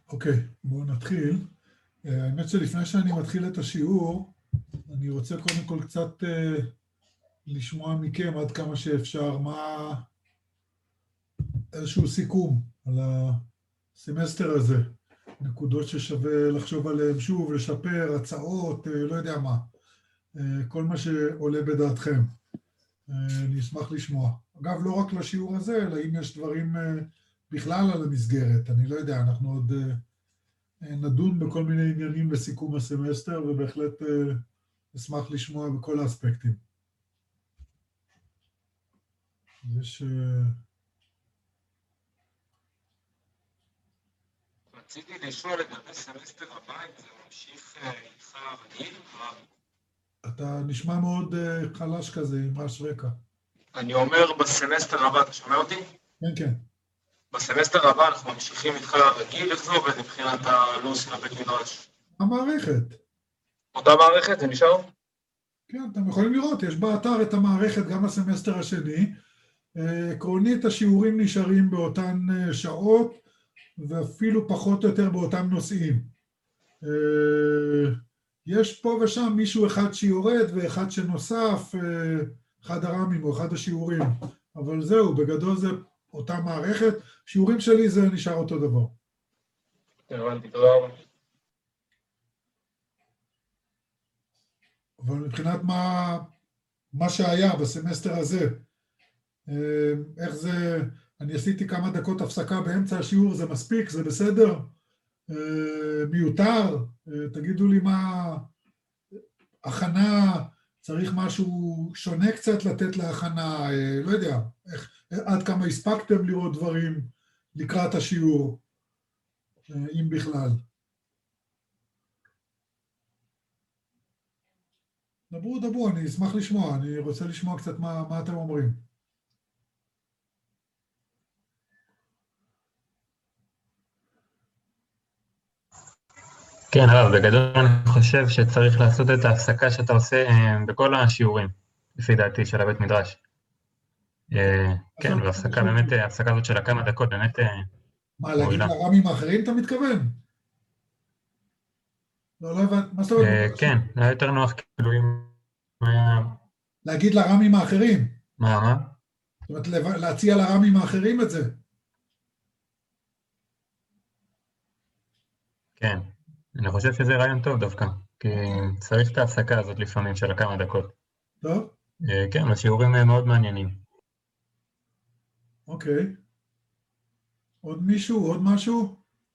אוקיי, בואו נתחיל. האמת שלפני שאני מתחיל את השיעור, אני רוצה קודם כל קצת לשמוע מכם עד כמה שאפשר איזשהו סיכום על הסמסטר הזה. נקודות ששווה לחשוב עליהן שוב, לשפר, הצעות, לא יודע מה. כל מה שעולה בדעתכם. אני אשמח לשמוע. אגב, לא רק לשיעור הזה, אלא אם יש דברים בכלל על המסגרת. אני לא יודע, אנחנו עוד נדון בכל מיני עניינים בסיכום הסמסטר, ובהחלט אשמח לשמוע בכל האספקטים. יש... רציתי לשאול לגבי סמסטר הבא, אם זה ממשיך איתך רגיל? אתה נשמע מאוד חלש כזה, עם רעש רקע. אני אומר בסמסטר הבא, אתה שומע אותי? כן, כן. בסמסטר הבא אנחנו ממשיכים איתך רגיל, איך זה עובד מבחינת הלו"ז של הבית מדרש? המערכת. אותה מערכת, זה נשאר? כן, אתם יכולים לראות, יש באתר את המערכת גם בסמסטר השני. עקרונית השיעורים נשארים באותן שעות, ואפילו פחות או יותר באותם נושאים. יש פה ושם מישהו אחד שיורד ואחד שנוסף, אחד הרמים או אחד השיעורים, אבל זהו, בגדול זה אותה מערכת. שיעורים שלי זה נשאר אותו דבר. הבנתי, תודה רבה. אבל מבחינת מה שהיה בסמסטר הזה, איך זה, אני עשיתי כמה דקות הפסקה באמצע השיעור, זה מספיק, זה בסדר? מיותר? תגידו לי מה, הכנה, צריך משהו שונה קצת לתת להכנה, לא יודע, עד כמה הספקתם לראות דברים לקראת השיעור, אם בכלל. דברו, אני אשמח לשמוע, אני רוצה לשמוע קצת מה אתם אומרים. כן, רב, בגדול אני חושב שצריך לעשות את ההפסקה שאתה עושה בכל השיעורים, לפי דעתי, של הבית מדרש. כן, וההפסקה באמת, ההפסקה הזאת של הכמה דקות, באמת מועילה. מה, להגיד לרמים האחרים אתה מתכוון? לא הבנת, מה זאת אומרת? כן, היה יותר נוח כאילו אם היה... להגיד לרמים האחרים. מה? זאת אומרת, להציע לרמים האחרים את זה. כן. אני חושב שזה רעיון טוב דווקא, כי צריך את ההפסקה הזאת לפעמים של כמה דקות. טוב. כן, השיעורים מאוד מעניינים. אוקיי. עוד מישהו? עוד משהו?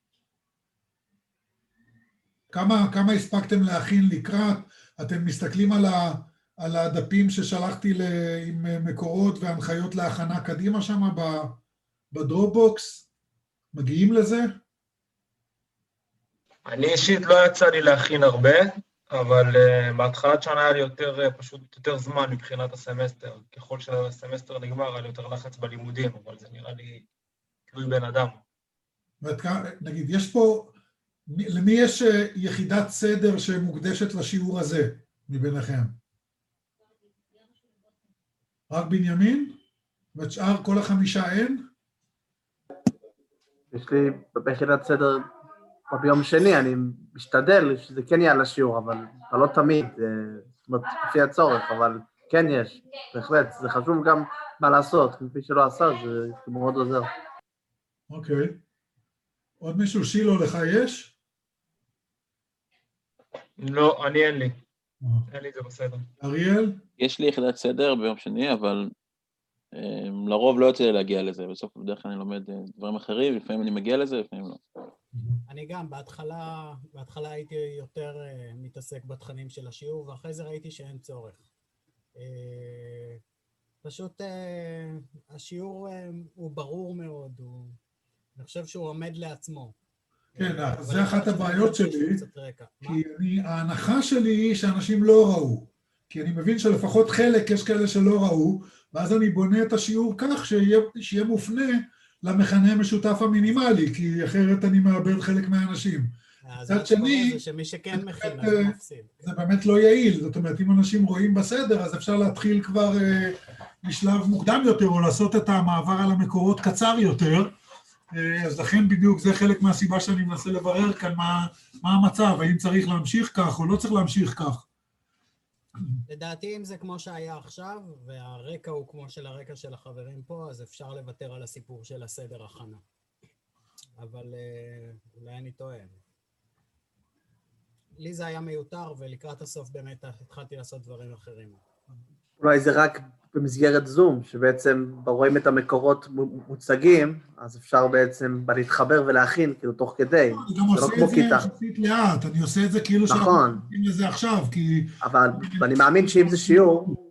כמה הספקתם להכין לקראת? אתם מסתכלים על הדפים ששלחתי עם מקורות והנחיות להכנה קדימה שם בדרופבוקס? מגיעים לזה? אני אישית לא יצא לי להכין הרבה, אבל בהתחלת שנה היה לי פשוט יותר זמן מבחינת הסמסטר. ככל שהסמסטר נגמר, היה לי יותר לחץ בלימודים, אבל זה נראה לי תלוי בן אדם. נגיד, יש פה, למי יש יחידת סדר שמוקדשת לשיעור הזה מביניכם? רק בנימין? ושאר כל החמישה אין? יש לי ביחידת סדר ביום שני, אני משתדל שזה כן יהיה לשיעור, אבל לא תמיד, זאת אומרת, לפי הצורך, אבל כן יש, בהחלט, זה חשוב גם מה לעשות, כפי שלא עשה, זה מאוד עוזר. אוקיי. עוד מישהו, שילו, לך יש? לא, אני אין לי. אין לי, זה בסדר. אריאל? יש לי יחידת סדר ביום שני, אבל לרוב לא יוצא לי להגיע לזה, בסוף בדרך כלל אני לומד דברים אחרים, לפעמים אני מגיע לזה, לפעמים לא. אני גם, בהתחלה הייתי יותר מתעסק בתכנים של השיעור, ואחרי זה ראיתי שאין צורך. פשוט השיעור הוא ברור מאוד, אני חושב שהוא עומד לעצמו. כן, זה אחת הבעיות שלי, כי ההנחה שלי היא שאנשים לא ראו, כי אני מבין שלפחות חלק יש כאלה שלא ראו, ואז אני בונה את השיעור כך שיהיה מופנה למכנה המשותף המינימלי, כי אחרת אני מאבד חלק מהאנשים. מצד שני, זה שמי שכן מכין, אז הוא מפסיד. זה באמת לא יעיל, זאת אומרת, אם אנשים רואים בסדר, אז אפשר להתחיל כבר משלב מוקדם יותר, או לעשות את המעבר על המקורות קצר יותר, אז לכן בדיוק זה חלק מהסיבה שאני מנסה לברר כאן מה המצב, האם צריך להמשיך כך או לא צריך להמשיך כך. לדעתי, אם זה כמו שהיה עכשיו, והרקע הוא כמו של הרקע של החברים פה, אז אפשר לוותר על הסיפור של הסדר הכנה. אבל אולי אני טועה. לי זה היה מיותר, ולקראת הסוף באמת התחלתי לעשות דברים אחרים. אולי זה רק במסגרת זום, שבעצם רואים את המקורות מוצגים, אז אפשר בעצם להתחבר ולהכין, כאילו תוך כדי. אני גם עושה את זה יחסית לאט, אני עושה את זה כאילו נכון. שאנחנו עושים לזה עכשיו, כי... אבל אני מאמין שאם זה שיעור,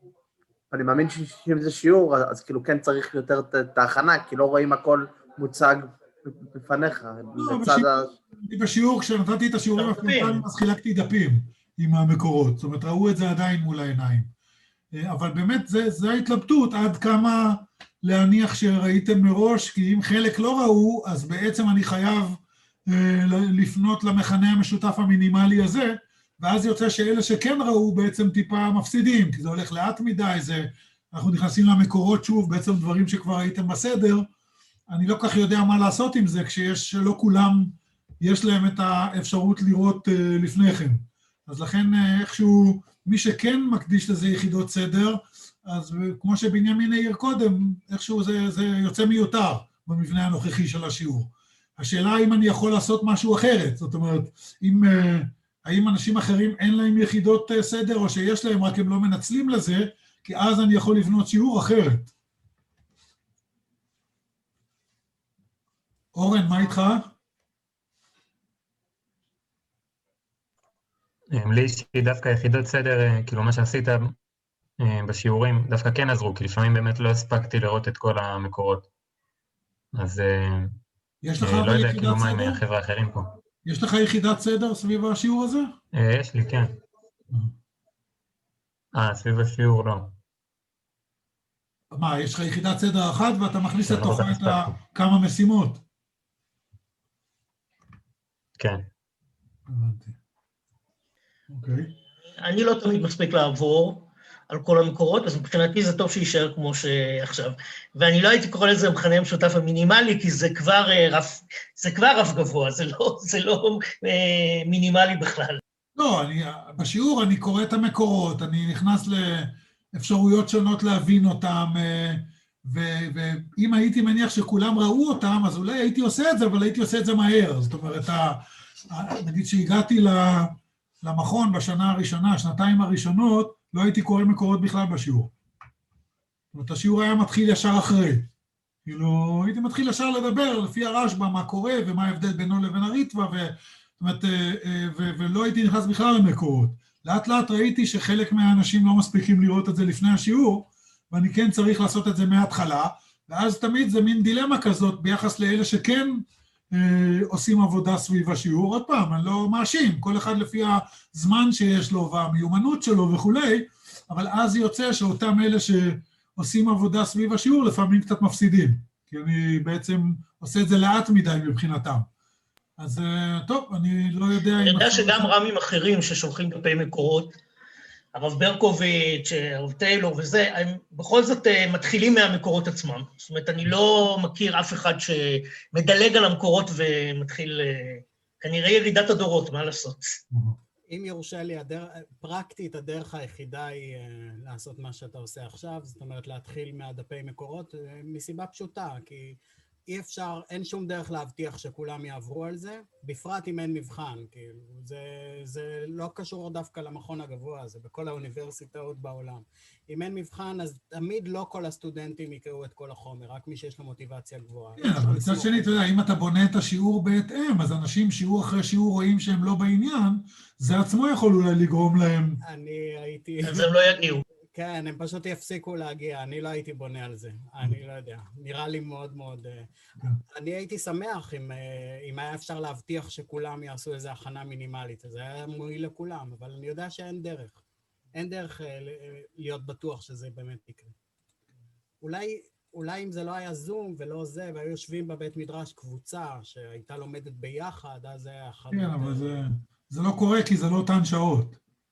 אז כאילו כן צריך יותר את ההכנה, כי לא רואים הכל מוצג בפניך. בשיעור, כשנתתי את השיעורים הפרונטליים, אז חילקתי דפים עם המקורות, זאת אומרת, ראו את זה עדיין מול העיניים. אבל באמת זה ההתלבטות, עד כמה להניח שראיתם מראש, כי אם חלק לא ראו, אז בעצם אני חייב לפנות למכנה המשותף המינימלי הזה, ואז יוצא שאלה שכן ראו בעצם טיפה מפסידים, כי זה הולך לאט מדי, אנחנו נכנסים למקורות שוב, בעצם דברים שכבר הייתם בסדר, אני לא כך יודע מה לעשות עם זה, כשיש שלא כולם, יש להם את האפשרות לראות לפני כן. אז לכן איכשהו, מי שכן מקדיש לזה יחידות סדר, אז כמו שבנימין העיר קודם, איכשהו זה יוצא מיותר במבנה הנוכחי של השיעור. השאלה האם אני יכול לעשות משהו אחרת, זאת אומרת, האם אנשים אחרים אין להם יחידות סדר, או שיש להם רק הם לא מנצלים לזה, כי אז אני יכול לבנות שיעור אחרת. אורן, מה איתך? לי שדווקא יחידות סדר, כאילו מה שעשית בשיעורים, דווקא כן עזרו, כי לפעמים באמת לא הספקתי לראות את כל המקורות. אז לא יודע כאילו מה עם החבר'ה האחרים פה. יש לך יחידת סדר סביב השיעור הזה? יש לי, כן. סביב השיעור לא. מה, יש לך יחידת סדר אחת ואתה מכניס לתוכה את כמה משימות? כן. הבנתי. אוקיי. אני לא תמיד מספיק לעבור על כל המקורות, אז מבחינתי זה טוב שישאר כמו שעכשיו. ואני לא הייתי קורא לזה המכנה המשותף המינימלי, כי זה כבר רף גבוה, זה לא מינימלי בכלל. לא, בשיעור אני קורא את המקורות, אני נכנס לאפשרויות שונות להבין אותם, ואם הייתי מניח שכולם ראו אותם, אז אולי הייתי עושה את זה, אבל הייתי עושה את זה מהר. זאת אומרת, נגיד שהגעתי למכון בשנה הראשונה, שנתיים הראשונות, לא הייתי קורא מקורות בכלל בשיעור. זאת אומרת, השיעור היה מתחיל ישר אחרי. כאילו, הייתי מתחיל ישר לדבר לפי הרשב"א, מה קורה ומה ההבדל בינו לבין הריטב"א, ולא הייתי נכנס בכלל למקורות. לאט לאט ראיתי שחלק מהאנשים לא מספיקים לראות את זה לפני השיעור, ואני כן צריך לעשות את זה מההתחלה, ואז תמיד זה מין דילמה כזאת ביחס לאלה שכן עושים עבודה סביב השיעור. עוד פעם, אני לא מאשים, כל אחד לפי הזמן שיש לו והמיומנות שלו וכולי, אבל אז יוצא שאותם אלה שעושים עבודה סביב השיעור לפעמים קצת מפסידים, כי אני בעצם עושה את זה לאט מדי מבחינתם. אז טוב, אני לא יודע... אני יודע שגם רמים אחרים ששולחים דפי מקורות, הרב ברקוביץ', הרב טיילור וזה, הם בכל זאת מתחילים מהמקורות עצמם. זאת אומרת, אני לא מכיר אף אחד שמדלג על המקורות ומתחיל, כנראה ירידת הדורות, מה לעשות? אם יורשה לי, פרקטית הדרך היחידה היא לעשות מה שאתה עושה עכשיו, זאת אומרת להתחיל מהדפי מקורות, מסיבה פשוטה, כי אי אפשר, אין שום דרך להבטיח שכולם יעברו על זה, בפרט אם אין מבחן, כאילו, זה לא קשור דווקא למכון הגבוה, זה בכל האוניברסיטאות בעולם. אם אין מבחן, אז תמיד לא כל הסטודנטים יקראו את כל החומר, רק מי שיש לו מוטיבציה גבוהה. כן, אבל מצד שני, אתה יודע, אם אתה בונה את השיעור בהתאם, אז אנשים שיעור אחרי שיעור רואים שהם לא בעניין, זה עצמו יכול אולי לגרום להם. אני הייתי... אז הם לא יגיעו. כן, הם פשוט יפסיקו להגיע, אני לא הייתי בונה על זה, אני לא יודע, נראה לי מאוד מאוד... אני הייתי שמח אם היה אפשר להבטיח שכולם יעשו איזו הכנה מינימלית, אז זה היה מועיל לכולם, אבל אני יודע שאין דרך, אין דרך להיות בטוח שזה באמת יקרה. אולי אם זה לא היה זום ולא זה, והיו יושבים בבית מדרש קבוצה שהייתה לומדת ביחד, אז זה היה... כן, אבל זה לא קורה כי זה לא אותן שעות.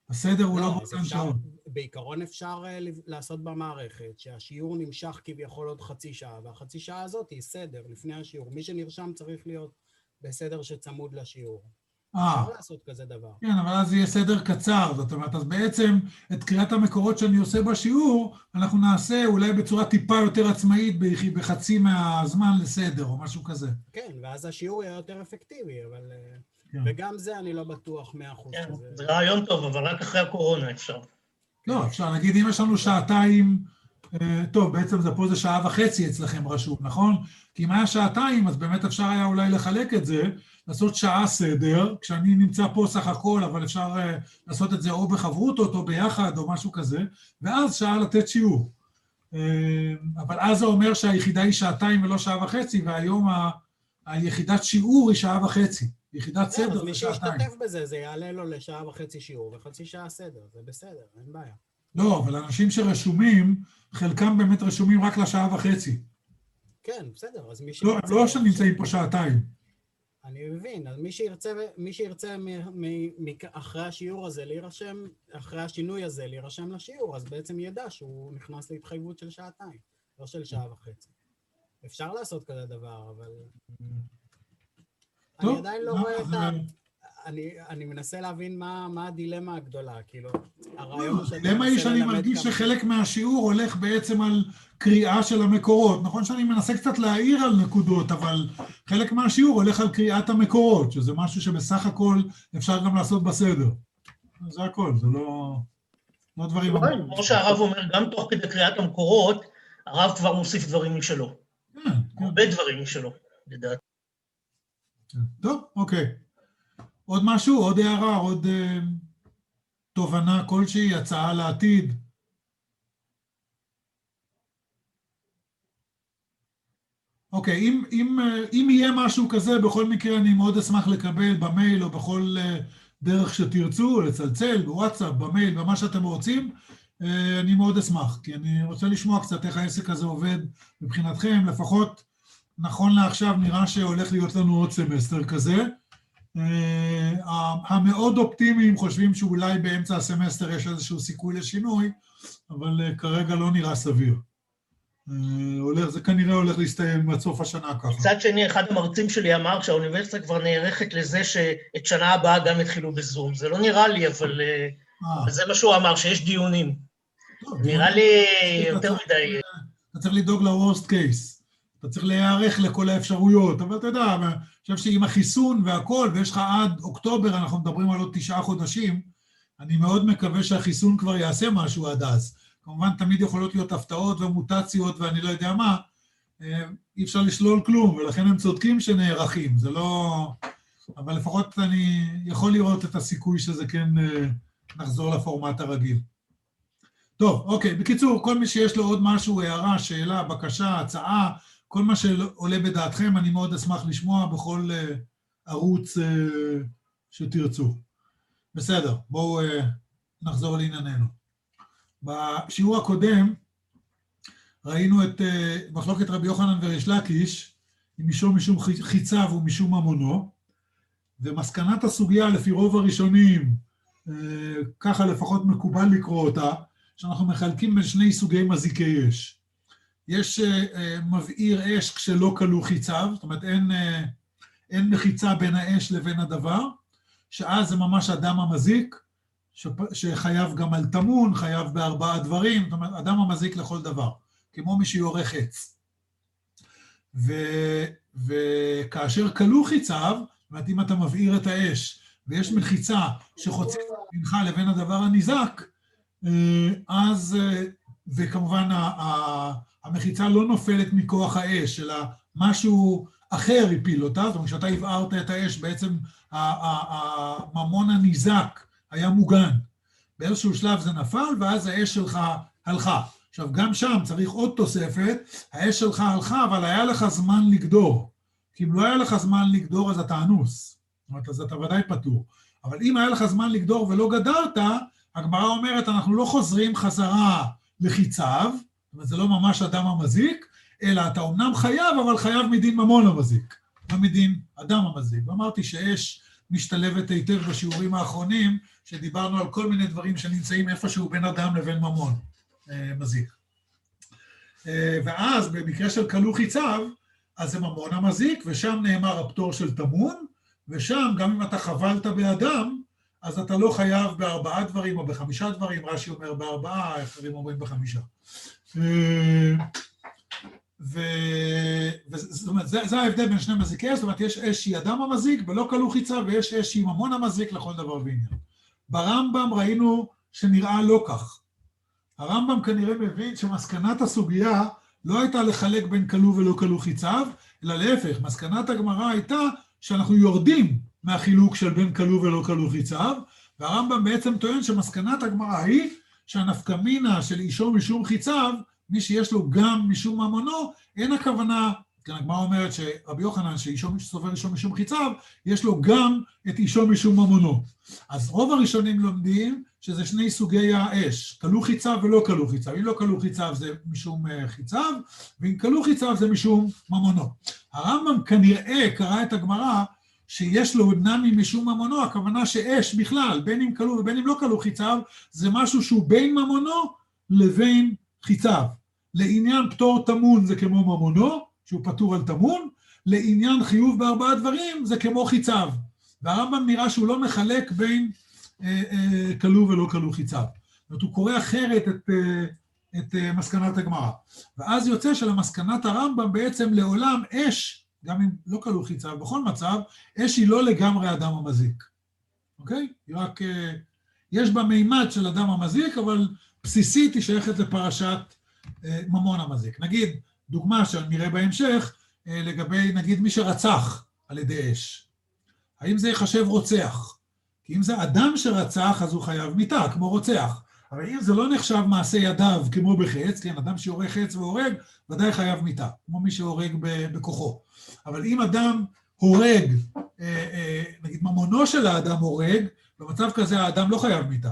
הסדר הוא לא באותן שעות. בעיקרון אפשר לעשות במערכת שהשיעור נמשך כביכול עוד חצי שעה, והחצי שעה הזאת היא סדר לפני השיעור. מי שנרשם צריך להיות בסדר שצמוד לשיעור. אפשר לעשות כזה דבר. כן, אבל אז יהיה סדר קצר, זאת אומרת, אז בעצם את קריאת המקורות שאני עושה בשיעור, אנחנו נעשה אולי בצורה טיפה יותר עצמאית, בחצי מהזמן לסדר, או משהו כזה. כן, ואז השיעור יהיה יותר אפקטיבי, אבל... כן. וגם זה אני לא בטוח 100% כן, שזה... זה רעיון טוב, אבל רק אחרי הקורונה אפשר. לא, אפשר להגיד, אם יש לנו שעתיים, טוב, בעצם פה זה שעה וחצי אצלכם רשום, נכון? כי אם היה שעתיים, אז באמת אפשר היה אולי לחלק את זה, לעשות שעה סדר, כשאני נמצא פה סך הכל, אבל אפשר לעשות את זה או בחברותות או ביחד או משהו כזה, ואז שעה לתת שיעור. אבל אז זה אומר שהיחידה היא שעתיים ולא שעה וחצי, והיום היחידת שיעור היא שעה וחצי. יחידת סדר אז מי שישתתף בזה, זה יעלה לו לשעה וחצי שיעור, וחצי שעה סדר, זה בסדר, אין בעיה. לא, אבל אנשים שרשומים, חלקם באמת רשומים רק לשעה וחצי. כן, בסדר, אז מי שירצה... לא שנמצאים פה שעתיים. אני מבין, אז מי שירצה אחרי השיעור הזה להירשם, אחרי השינוי הזה להירשם לשיעור, אז בעצם ידע שהוא נכנס להתחייבות של שעתיים, לא של שעה וחצי. אפשר לעשות כזה דבר, אבל... אני עדיין לא רואה את ה... אני מנסה להבין מה הדילמה הגדולה, כאילו, הרעיון הוא הדילמה היא שאני מרגיש שחלק מהשיעור הולך בעצם על קריאה של המקורות. נכון שאני מנסה קצת להעיר על נקודות, אבל חלק מהשיעור הולך על קריאת המקורות, שזה משהו שבסך הכל אפשר גם לעשות בסדר. זה הכל, זה לא דברים... כמו שהרב אומר, גם תוך כדי קריאת המקורות, הרב כבר מוסיף דברים משלו. הרבה דברים משלו, לדעת. טוב, אוקיי. עוד משהו, עוד הערה, עוד תובנה כלשהי, הצעה לעתיד? אוקיי, אם יהיה משהו כזה, בכל מקרה אני מאוד אשמח לקבל במייל או בכל דרך שתרצו, לצלצל, בוואטסאפ, במייל, במה שאתם רוצים, אני מאוד אשמח, כי אני רוצה לשמוע קצת איך העסק הזה עובד מבחינתכם, לפחות נכון לעכשיו נראה שהולך להיות לנו עוד סמסטר כזה, המאוד אופטימיים חושבים שאולי באמצע הסמסטר יש איזשהו סיכוי לשינוי, אבל כרגע לא נראה סביר. זה כנראה הולך להסתיים עד סוף השנה ככה. מצד שני, אחד המרצים שלי אמר שהאוניברסיטה כבר נערכת לזה שאת שנה הבאה גם יתחילו בזום. זה לא נראה לי, אבל זה מה שהוא אמר, שיש דיונים. נראה לי יותר מדי. אתה צריך לדאוג ל-worst case. אתה צריך להיערך לכל האפשרויות, אבל אתה יודע, אני חושב שעם החיסון והכל, ויש לך עד אוקטובר, אנחנו מדברים על עוד 9 חודשים, אני מאוד מקווה שהחיסון כבר יעשה משהו עד אז. כמובן, תמיד יכולות להיות הפתעות ומוטציות, ואני לא יודע מה, אי אפשר לשלול כלום, ולכן הם צודקים שנערכים, זה לא... אבל לפחות אני יכול לראות את הסיכוי שזה כן נחזור לפורמט הרגיל. טוב, אוקיי, בקיצור, כל מי שיש לו עוד משהו, הערה, שאלה, בקשה, הצעה, כל מה שעולה בדעתכם, אני מאוד אשמח לשמוע בכל ערוץ שתרצו. בסדר, בואו נחזור לענייננו. בשיעור הקודם ראינו את מחלוקת רבי יוחנן וריש לקיש, עם משום חיציו ומשום ממונו, ומסקנת הסוגיה לפי רוב הראשונים, ככה לפחות מקובל לקרוא אותה, שאנחנו מחלקים בין 2 סוגי מזיקי אש. יש מבעיר אש כשלא כלו חיציו, זאת אומרת אין מחיצה בין האש לבין הדבר, שאז זה ממש אדם המזיק, שחייב גם על תמון, חייב ב4 דברים, זאת אומרת אדם המזיק לכל דבר, כמו מי שיורה חץ. וכאשר כלו חיציו, זאת אומרת אם אתה מבעיר את האש, ויש מחיצה שחוצה בינך לבין הדבר הניזק, אז, וכמובן המחיצה לא נופלת מכוח האש, אלא משהו אחר הפיל אותה, זאת אומרת, כשאתה הבערת את האש, בעצם הממון הניזק היה מוגן. באיזשהו שלב זה נפל, ואז האש שלך הלכה. עכשיו, גם שם צריך עוד תוספת, האש שלך הלכה, אבל היה לך זמן לגדור. כי אם לא היה לך זמן לגדור, אז אתה אנוס. זאת אומרת, אז אתה ודאי פטור. אבל אם היה לך זמן לגדור ולא גדרת, הגמרא אומרת, אנחנו לא חוזרים חזרה לחיציו, זאת אומרת, זה לא ממש אדם המזיק, אלא אתה אומנם חייב, אבל חייב מדין ממון המזיק, לא מדין אדם המזיק. ואמרתי שאש משתלבת היטב בשיעורים האחרונים, שדיברנו על כל מיני דברים שנמצאים איפשהו בין אדם לבין ממון מזיק. ואז במקרה של כלוא חיציו, אז זה ממון המזיק, ושם נאמר הפטור של תמון, ושם גם אם אתה חבלת באדם, אז אתה לא חייב ב4 דברים או ב5 דברים, רש"י אומר ב4, אחרים אומרים ב5. זאת אומרת, זה ההבדל בין שני מזיקי, זאת אומרת, יש אש שהיא אדם המזיק ולא כלוא חיציו, ויש אש שהיא ממון המזיק לכל דבר ועניין. ברמב"ם ראינו שנראה לא כך. הרמב"ם כנראה מבין שמסקנת הסוגיה לא הייתה לחלק בין כלוא ולא כלוא חיציו, אלא להפך, מסקנת הגמרא הייתה שאנחנו יורדים מהחילוק של בין כלוא ולא כלוא חיציו, והרמב"ם בעצם טוען שמסקנת הגמרא היא שהנפקמינה של אישו משום חיציו, מי שיש לו גם משום ממונו, אין הכוונה, כן, הגמרא אומרת שרבי יוחנן שאישו סובר אישו משום חיציו, יש לו גם את אישו משום ממונו. אז רוב הראשונים לומדים שזה שני סוגי האש, כלוא חיציו ולא כלוא חיציו. אם לא כלוא חיציו זה משום חיציו, ואם כלוא חיציו זה משום ממונו. הרמב"ם כנראה קרא את הגמרא שיש לו נמי משום ממונו, הכוונה שאש בכלל, בין אם כלוא ובין אם לא כלוא חיציו, זה משהו שהוא בין ממונו לבין חיציו. לעניין פטור תמון זה כמו ממונו, שהוא פטור על תמון, לעניין חיוב ב4 דברים זה כמו חיציו. והרמב"ם נראה שהוא לא מחלק בין כלוא ולא כלוא חיציו. זאת אומרת, הוא קורא אחרת את מסקנת הגמרא. ואז יוצא שלמסקנת הרמב"ם בעצם לעולם אש, גם אם לא כלוא חיציו, בכל מצב, אש היא לא לגמרי אדם המזיק. אוקיי? היא רק, יש בה מימד של אדם המזיק, אבל בסיסית היא שייכת לפרשת ממון המזיק. נגיד, דוגמה שנראה בהמשך, לגבי נגיד מי שרצח על ידי אש. האם זה יחשב רוצח? כי אם זה אדם שרצח, אז הוא חייב מיתה, כמו רוצח. אבל אם זה לא נחשב מעשה ידיו כמו בחץ, כן, אדם שיורק חץ והורג, ודאי חייב מיתה, כמו מי שהורג בכוחו. אבל אם אדם הורג, נגיד ממונו של האדם הורג, במצב כזה האדם לא חייב מיתה.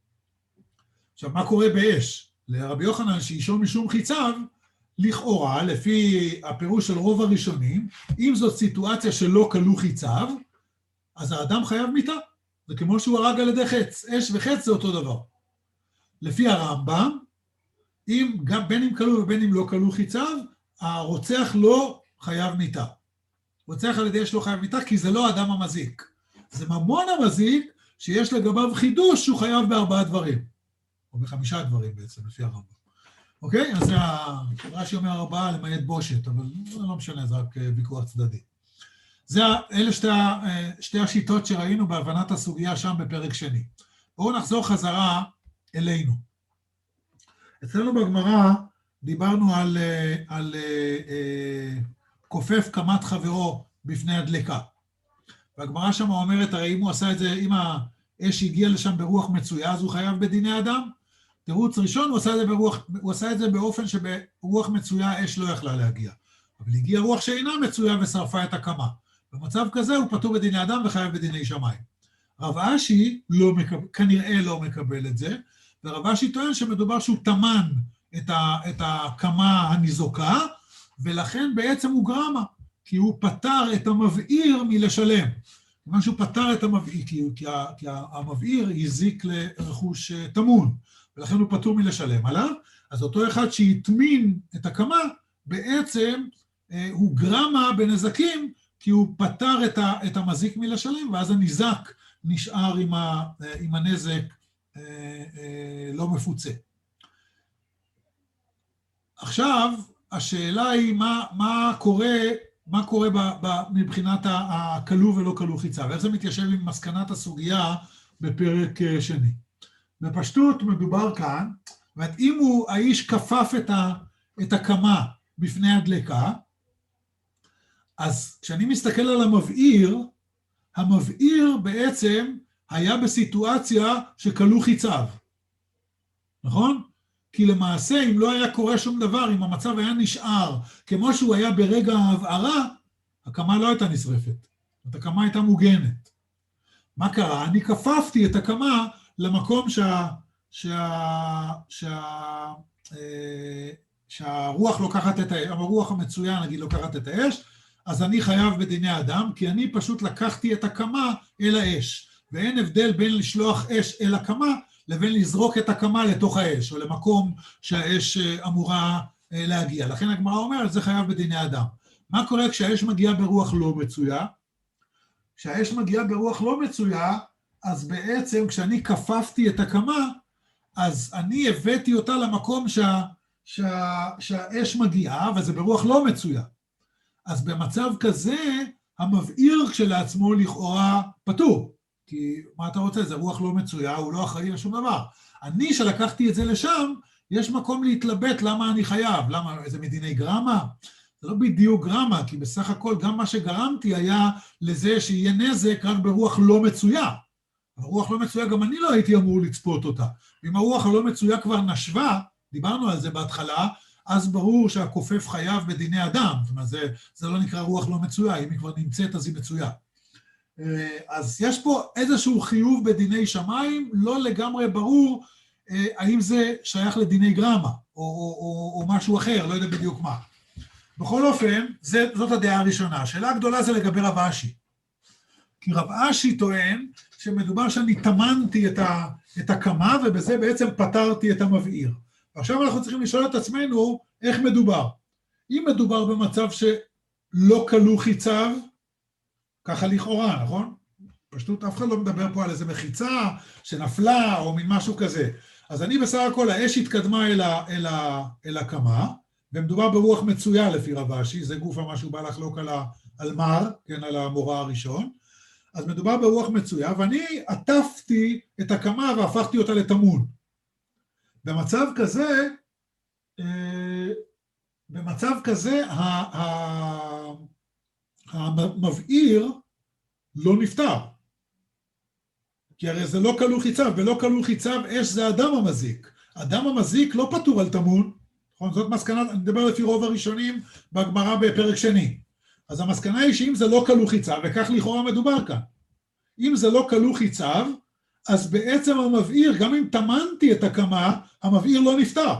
עכשיו, מה קורה באש? לרבי יוחנן שאישו משום חיציו, לכאורה, לפי הפירוש של רוב הראשונים, אם זאת סיטואציה שלא כלוא חיציו, אז האדם חייב מיתה. זה כמו שהוא הרג על ידי חץ. אש וחץ זה אותו דבר. לפי הרמב"ם, בין אם כלוא ובין אם לא כלוא חיציו, הרוצח לא חייב מיתה. רוצח על ידי אש לא חייב מיתה, כי זה לא האדם המזיק. זה ממון המזיק שיש לגביו חידוש שהוא חייב ב4 דברים. או ב5 דברים בעצם, לפי הרמב"ם. אוקיי? אז זה רש"י אומר 4 למעט בושת, אבל זה לא משנה, זה רק ויכוח צדדי. אלה שתי השיטות שראינו בהבנת הסוגיה שם בפרק שני. בואו נחזור חזרה אלינו. אצלנו בגמרא דיברנו על כופף קמת חברו בפני הדלקה. והגמרא שם אומרת, הרי אם הוא עשה את זה, אם האש הגיע לשם ברוח מצויה, אז הוא חייב בדיני אדם. תירוץ ראשון, הוא עשה את זה באופן שברוח מצויה האש לא יכלה להגיע. אבל הגיעה רוח שאינה מצויה ושרפה את הקמה. במצב כזה הוא פטור בדיני אדם וחייב בדיני שמיים. רב אשי כנראה לא מקבל את זה, ורב אשי טוען שמדובר שהוא תמן את הקמה הניזוקה, ולכן בעצם הוא גרמה, כי הוא פטר את המבעיר מלשלם. כיוון שהוא פטר את המבעיר, כי המבעיר יזיק לרכוש תמון, ולכן הוא פטור מלשלם עליו, אז אותו אחד שהטמין את הקמה, בעצם הוא גרמה בנזקים, כי הוא פטר את המזיק מלשלם, ואז הניזק נשאר עם הנזק לא מפוצה. עכשיו, השאלה היא מה קורה מבחינת הכלוא ולא כלוא חיציו, ואיך זה מתיישב עם מסקנת הסוגיה בפרק שני. בפשטות מדובר כאן, אם האיש כפף את הקמה בפני הדלקה, אז כשאני מסתכל על המבעיר בעצם היה בסיטואציה שכלוא חיציו, נכון? כי למעשה אם לא היה קורה שום דבר, אם המצב היה נשאר כמו שהוא היה ברגע ההבערה, הקמה לא הייתה נשרפת, הקמה הייתה מוגנת. מה קרה? אני כפפתי את הקמה למקום שהרוח לוקחת את האש, הרוח המצויה נגיד לוקחת את האש, אז אני חייב בדיני אדם, כי אני פשוט לקחתי את הקמה אל האש, ואין הבדל בין לשלוח אש אל הקמה, לבין לזרוק את הקמה לתוך האש, או למקום שהאש אמורה להגיע. לכן הגמרא אומרת, זה חייב בדיני אדם. מה קורה כשהאש מגיעה ברוח לא מצויה? כשהאש מגיעה ברוח לא מצויה, אז בעצם כשאני כפפתי את הקמה, אז אני הבאתי אותה למקום שהאש מגיעה, וזה ברוח לא מצויה. אז במצב כזה, המבעיר כשלעצמו לכאורה פטור. כי מה אתה רוצה? זה רוח לא מצויה, הוא לא אחראי לשום דבר. אני שלקחתי את זה לשם, יש מקום להתלבט למה אני חייב, למה, איזה מדיני גרמה? זה לא בדיוק גרמה, כי בסך הכל גם מה שגרמתי היה לזה שיהיה נזק רק ברוח לא מצויה. הרוח לא מצויה, גם אני לא הייתי אמור לצפות אותה. אם הרוח הלא מצויה כבר נשבה, דיברנו על זה בהתחלה, אז ברור שהכופף חייב בדיני אדם. זאת אומרת, זה לא נקרא רוח לא מצויה, אם היא כבר נמצאת אז היא מצויה. אז יש פה איזשהו חיוב בדיני שמיים, לא לגמרי ברור האם זה שייך לדיני גרמה, או משהו אחר, לא יודע בדיוק מה. בכל אופן, זאת הדעה הראשונה. השאלה הגדולה זה לגבי רב אשי. כי רב אשי טוען שמדובר שאני תמנתי את הקמה, ובזה בעצם פתרתי את המבעיר. ועכשיו אנחנו צריכים לשאול את עצמנו איך מדובר. אם מדובר במצב שלא כלו חיציו, ככה לכאורה, נכון? פשוט אף אחד לא מדבר פה על איזה מחיצה שנפלה או מין משהו כזה. אז אני בסך הכל, האש התקדמה אל הקמה, ומדובר ברוח מצויה לפי רב אשי, זה גוף מה שהוא בא לחלוק על מר, כן, על המורה הראשון. אז מדובר ברוח מצויה, ואני עטפתי את הקמה והפכתי אותה לתמון. במצב כזה, המבעיר לא נפטר. כי הרי זה לא כלו חיציו, ולא כלו חיציו אש זה אדם המזיק. אדם המזיק לא פטור על תמון, נכון? זאת מסקנה, אני מדבר לפי רוב הראשונים בגמרא בפרק שני. אז המסקנה היא שאם זה לא כלו חיציו, וכך לכאורה מדובר כאן, אם זה לא כלו חיציו, אז בעצם המבעיר, גם אם תמנתי את הקמה, המבעיר לא נפטר.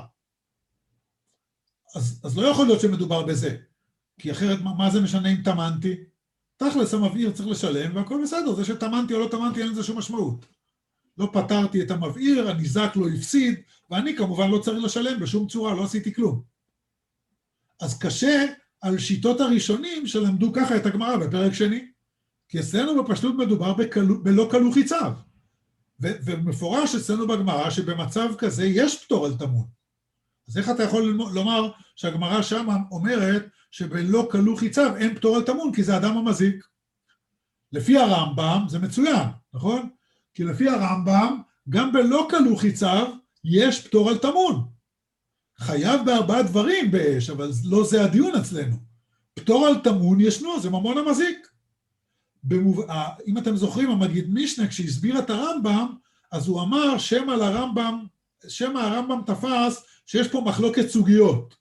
אז לא יכול להיות שמדובר בזה. כי אחרת, מה זה משנה אם תמנתי? תכלס המבעיר צריך לשלם, והכל בסדר, זה שתמנתי או לא תמנתי, אין לזה שום משמעות. לא פתרתי את המבעיר, הניזק לא הפסיד, ואני כמובן לא צריך לשלם בשום צורה, לא עשיתי כלום. אז קשה על שיטות הראשונים שלמדו ככה את הגמרא בפרק שני. כי אצלנו בפשטות מדובר בלא כלו חיציו. ומפורש אצלנו בגמרא שבמצב כזה יש פטור על תמון. אז איך אתה יכול לומר שהגמרא שם אומרת שבלא כלו חיציו אין פטור על תמון, כי זה אדם המזיק. לפי הרמב"ם זה מצוין, נכון? כי לפי הרמב"ם גם בלא כלו חיציו יש פטור על תמון. חייב בארבעה דברים באש, אבל לא זה הדיון אצלנו. פטור על תמון ישנו, זה ממון המזיק. אם אתם זוכרים, המגיד משנה, כשהסביר את הרמב"ם, אז הוא אמר שם הרמב"ם תפס שיש פה מחלוקת סוגיות.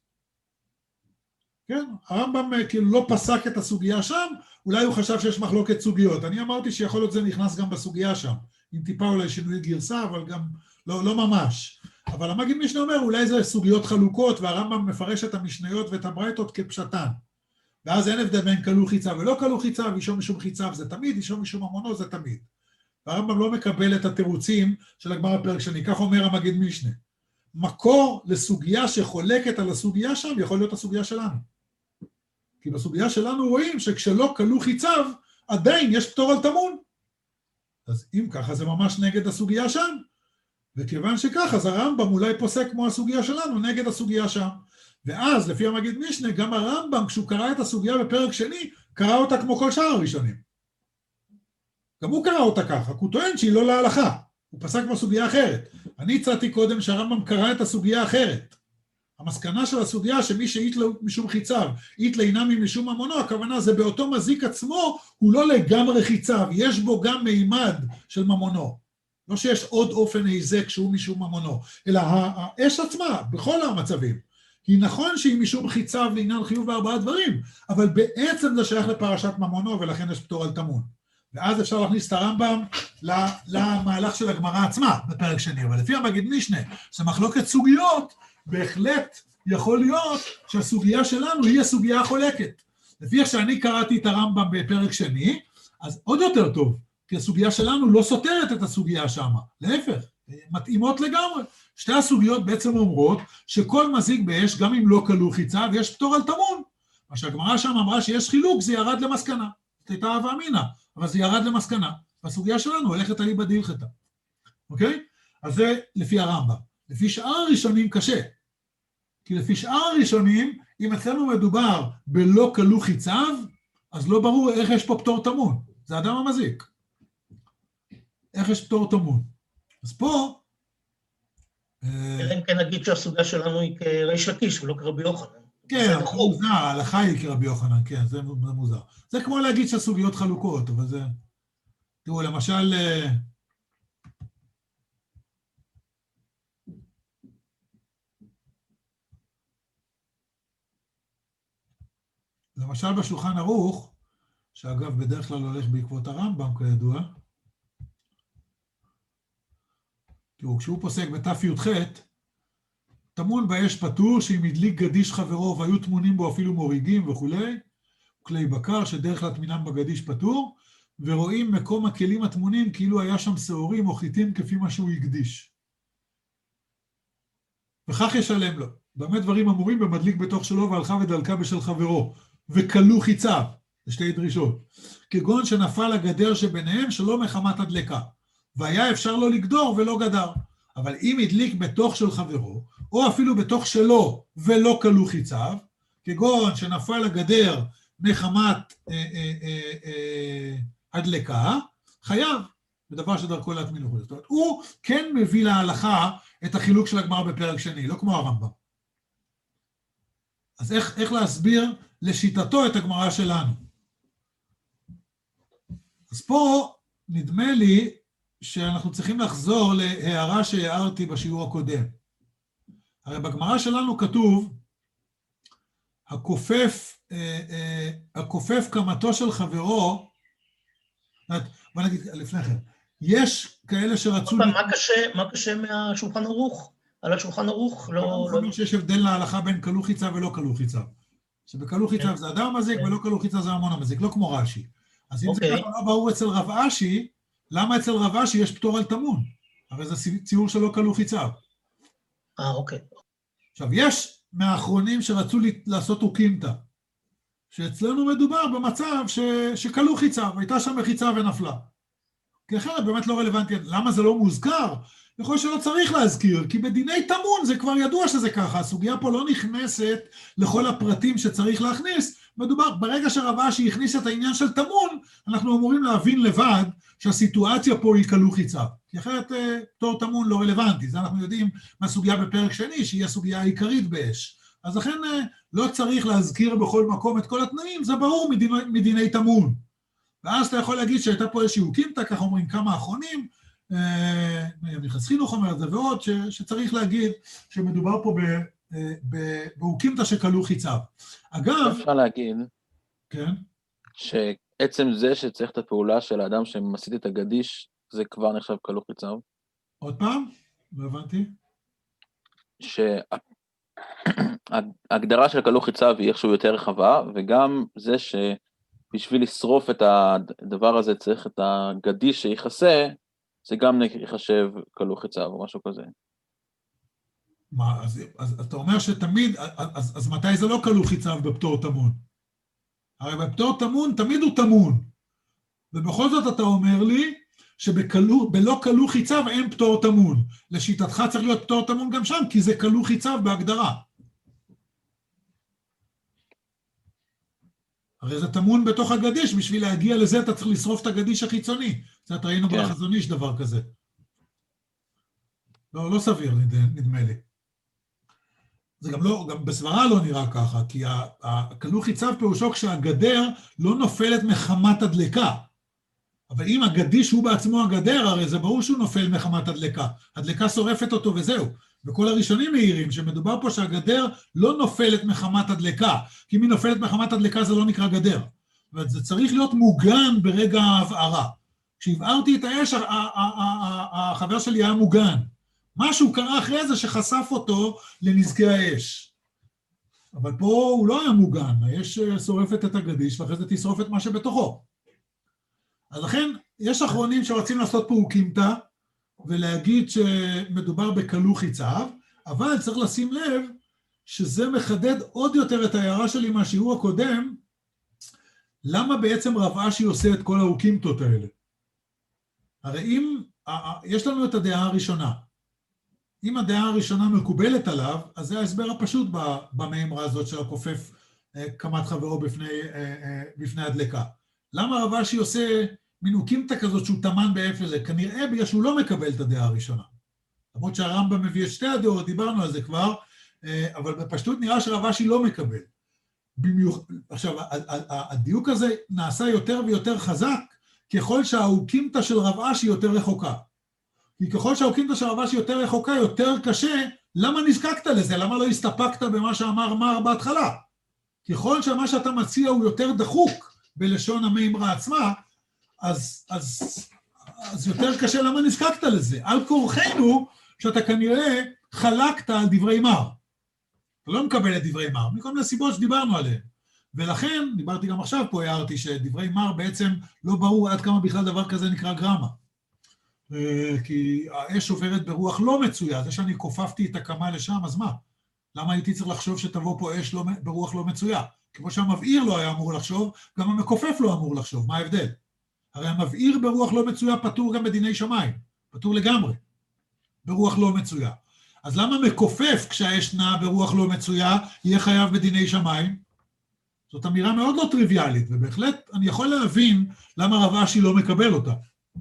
כן? הרמב"ם כאילו לא פסק את הסוגיה שם, אולי הוא חשב שיש מחלוקת סוגיות. אני אמרתי שיכול להיות זה נכנס גם בסוגיה שם, עם טיפה אולי שינוי גרסה, אבל גם לא ממש. אבל המגיד משנה אומר, אולי זה סוגיות חלוקות, והרמב"ם מפרש את המשניות ואת הברייתות כפשטן. ואז אין הבדל בין כלו חיציו ולא כלו חיציו, אישו משום חיציו זה תמיד, אישו משום ממונו זה תמיד. והרמב"ם לא מקבל את התירוצים של הגמרא בפרק שני, כך אומר המגיד משנה. מקור לסוגיה שחולקת על הסוגיה שם, יכול להיות הסוגיה שלנו. כי בסוגיה שלנו רואים שכשלא כלו חיציו, עדיין יש פטור על תמון. אז אם ככה זה ממש נגד הסוגיה שם, וכיוון שככה, אז הרמב"ם אולי פוסק כמו הסוגיה שלנו, נגד הסוגיה שם. ואז, לפי המגיד משנה, גם הרמב"ם, כשהוא קרא את הסוגיה בפרק שני, קרא אותה כמו כל שאר הראשונים. גם הוא קרא אותה ככה, הוא טוען שהיא לא להלכה, הוא פסק בסוגיה אחרת. אני הצעתי קודם שהרמב"ם קרא את הסוגיה אחרת. המסקנה של הסוגיה שמי שהיתלה משום חיציו, היתלה אינה משום ממונו, הכוונה זה באותו מזיק עצמו, הוא לא לגמרי חיציו, יש בו גם מימד של ממונו. לא שיש עוד אופן היזק שהוא משום ממונו, אלא האש עצמה, בכל המצבים. היא נכון שהיא משום חיציו לעניין חיוב בארבעה דברים, אבל בעצם זה שייך לפרשת ממונו, ולכן יש פטור על תמון. ואז אפשר להכניס את הרמב"ם למהלך של הגמרא עצמה, בפרק שני. אבל לפי המגיד משנה, זה מחלוקת סוגיות, בהחלט יכול להיות שהסוגיה שלנו היא הסוגיה החולקת. לפי איך שאני קראתי את הרמב"ם בפרק שני, אז עוד יותר טוב, כי הסוגיה שלנו לא סותרת את הסוגיה שמה, להפך, מתאימות לגמרי. שתי הסוגיות בעצם אומרות שכל מזיק באש, גם אם לא כלוא חיצה, ויש פטור על תמון. מה שהגמרא שם אמרה שיש חילוק, זה ירד למסקנה. זאת הייתה הווה אמינא, אבל זה ירד למסקנה. והסוגיה שלנו הולכת אליבא דהלכתא. אוקיי? אז זה לפי הרמב"ם. לפי שאר הראשונים קשה. כי לפי שאר הראשונים, אם אצלנו מדובר בלא כלוא חיציו, אז לא ברור איך יש פה פטור תמון. זה אדם המזיק. איך יש פטור תמון? אז פה... אלא אם כן נגיד שהסוגיה שלנו היא כריש לקיש ולא כרבי יוחנן. כן, זה מוזר, ההלכה היא כרבי יוחנן, כן, זה מוזר. זה כמו להגיד שהסוגיות חלוקות, אבל זה... תראו, למשל... למשל בשולחן ערוך, שאגב בדרך כלל הולך בעקבות הרמב"ם כידוע, תראו, כשהוא פוסק בתף י"ח, טמון באש פטור שאם הדליק גדיש חברו והיו טמונים בו אפילו מורידים וכולי, כלי בקר שדרך כלל טמינם בגדיש פטור, ורואים מקום הכלים הטמונים כאילו היה שם שעורים או חיטים כפי מה שהוא הקדיש. וכך ישלם לו. באמת דברים אמורים במדליק בתוך שלו והלכה ודלקה בשל חברו, וכלוא חיציו, זה שתי דרישות. כגון שנפל הגדר שביניהם שלא מחמת הדלקה, והיה אפשר לו לגדור ולא גדר. אבל אם הדליק בתוך של חברו, או אפילו בתוך שלו ולא כלוא חיציו, כגון שנפל הגדר מחמת הדלקה, חייב, בדבר שדרכו להטמין וכו'. זאת אומרת, הוא כן מביא להלכה את החילוק של הגמרא בפרק שני, לא כמו הרמב"ם. אז איך להסביר לשיטתו את הגמרא שלנו? אז פה נדמה לי שאנחנו צריכים לחזור להערה שהערתי בשיעור הקודם. הרי בגמרא שלנו כתוב, הכופף קמתו של חברו, בוא נגיד לפני כן, יש כאלה שרצו... מה קשה מהשולחן ערוך? על השולחן ערוך? לא אומר שיש הבדל להלכה בין כלוא חיציו ולא כלוא חיציו. שבכלוא חיציו זה אדם המזיק ולא כלוא חיציו זה המון המזיק, לא כמו רש"י. אז אם זה ככה לא ברור אצל רב אשי, למה אצל רב אשי יש פטור על תמון? הרי זה ציור שלא כלוא חיציו. אוקיי. עכשיו, יש מהאחרונים שרצו לעשות אוקימתא, שאצלנו מדובר במצב שכלוא חיציו, הייתה שם מחיצה ונפלה. כי אחרת באמת לא רלוונטי. למה זה לא מוזכר? יכול שלא צריך להזכיר, כי בדיני תמון זה כבר ידוע שזה ככה, הסוגיה פה לא נכנסת לכל הפרטים שצריך להכניס, מדובר, ברגע שרב אשי הכניס את העניין של תמון, אנחנו אמורים להבין לבד שהסיטואציה פה היא כלוא חיציו, כי אחרת פטור תמון לא רלוונטי, זה אנחנו יודעים מהסוגיה בפרק שני, שהיא הסוגיה העיקרית באש, אז לכן לא צריך להזכיר בכל מקום את כל התנאים, זה ברור מדיני תמון, ואז אתה יכול להגיד שהייתה פה איזושהי אוקימתא, כך אומרים כמה אחרונים, מיחס חינוך אומר את זה, ועוד שצריך להגיד שמדובר פה באוקימתא שכלוא חיציו. אגב... אפשר להגיד, כן? שעצם זה שצריך את הפעולה של האדם שמסית את הגדיש, זה כבר נחשב כלוא חיציו. עוד פעם? לא הבנתי. שההגדרה של כלוא חיציו היא איכשהו יותר רחבה, וגם זה שבשביל לשרוף את הדבר הזה צריך את הגדיש שיחסה, זה גם יחשב כלוא חיציו או משהו כזה. מה, אז אתה אומר שתמיד, אז מתי זה לא כלוא חיציו בפטור תמון? הרי בפטור תמון תמיד הוא תמון. ובכל זאת אתה אומר לי שבלא כלוא חיציו אין פטור תמון. לשיטתך צריך להיות פטור תמון גם שם, כי זה כלוא חיציו בהגדרה. הרי זה תמון בתוך הגדיש, בשביל להגיע לזה אתה צריך לשרוף את הגדיש החיצוני. קצת ראינו בחזון איש דבר כזה. לא סביר, נדמה לי. זה גם בסברה לא נראה ככה, כי הכלוא חיציו פירושו כשהגדר לא נופלת מחמת הדלקה. אבל אם הגדיש הוא בעצמו הגדר, הרי זה ברור שהוא נופל מחמת הדלקה. הדלקה שורפת אותו וזהו. וכל הראשונים מעירים שמדובר פה שהגדר לא נופלת מחמת הדלקה, כי אם היא נופלת מחמת הדלקה זה לא נקרא גדר. וזה צריך להיות מוגן ברגע ההבערה. כשהבערתי את האש, החבר שלי היה מוגן. משהו קרה אחרי זה שחשף אותו לנזקי האש. אבל פה הוא לא היה מוגן, האש שורפת את הגדיש, ואחרי זה תשרוף את מה שבתוכו. אז לכן, יש אחרונים שרוצים לעשות פה אוקימתא, ולהגיד שמדובר בקלו חיציו, אבל צריך לשים לב שזה מחדד עוד יותר את ההערה שלי מהשיעור הקודם, למה בעצם רב אשי עושה את כל האוקימתות האלה? הרי אם, יש לנו את הדעה הראשונה, אם הדעה הראשונה מקובלת עליו, אז זה ההסבר הפשוט במאמרה הזאת של הכופף קמת חברו בפני הדלקה. למה רב אשי עושה מין אוקימתא כזאת שהוא תמן באפס? זה כנראה בגלל שהוא לא מקבל את הדעה הראשונה. למרות שהרמב"ם מביא את שתי הדעות, דיברנו על זה כבר, אבל בפשטות נראה שרב אשי לא מקבל. עכשיו, הדיוק הזה נעשה יותר ויותר חזק, ככל שהאוקימתא של רב אשי יותר רחוקה. כי ככל שהאוקימתא של רב אשי יותר רחוקה, יותר קשה, למה נזקקת לזה? למה לא הסתפקת במה שאמר מר בהתחלה? ככל שמה שאתה מציע הוא יותר דחוק בלשון המאמרה עצמה, אז יותר קשה, למה נזקקת לזה? על כורחנו, שאתה כנראה חלקת על דברי מר. אתה לא מקבל את דברי מר, מכל מיני סיבות שדיברנו עליהן. ולכן, דיברתי גם עכשיו פה, הערתי שדברי מר בעצם לא ברור עד כמה בכלל דבר כזה נקרא גרמה. כי האש עוברת ברוח לא מצויה, זה שאני כופפתי את הקמה לשם, אז מה? למה הייתי צריך לחשוב שתבוא פה אש ברוח לא מצויה? כמו שהמבעיר לא היה אמור לחשוב, גם המכופף לא אמור לחשוב, מה ההבדל? הרי המבעיר ברוח לא מצויה פטור גם בדיני שמיים, פטור לגמרי, ברוח לא מצויה. אז למה מכופף כשהאש נעה ברוח לא מצויה, יהיה חייב בדיני שמיים? זאת אמירה מאוד לא טריוויאלית, ובהחלט אני יכול להבין למה רב אשי לא מקבל אותה.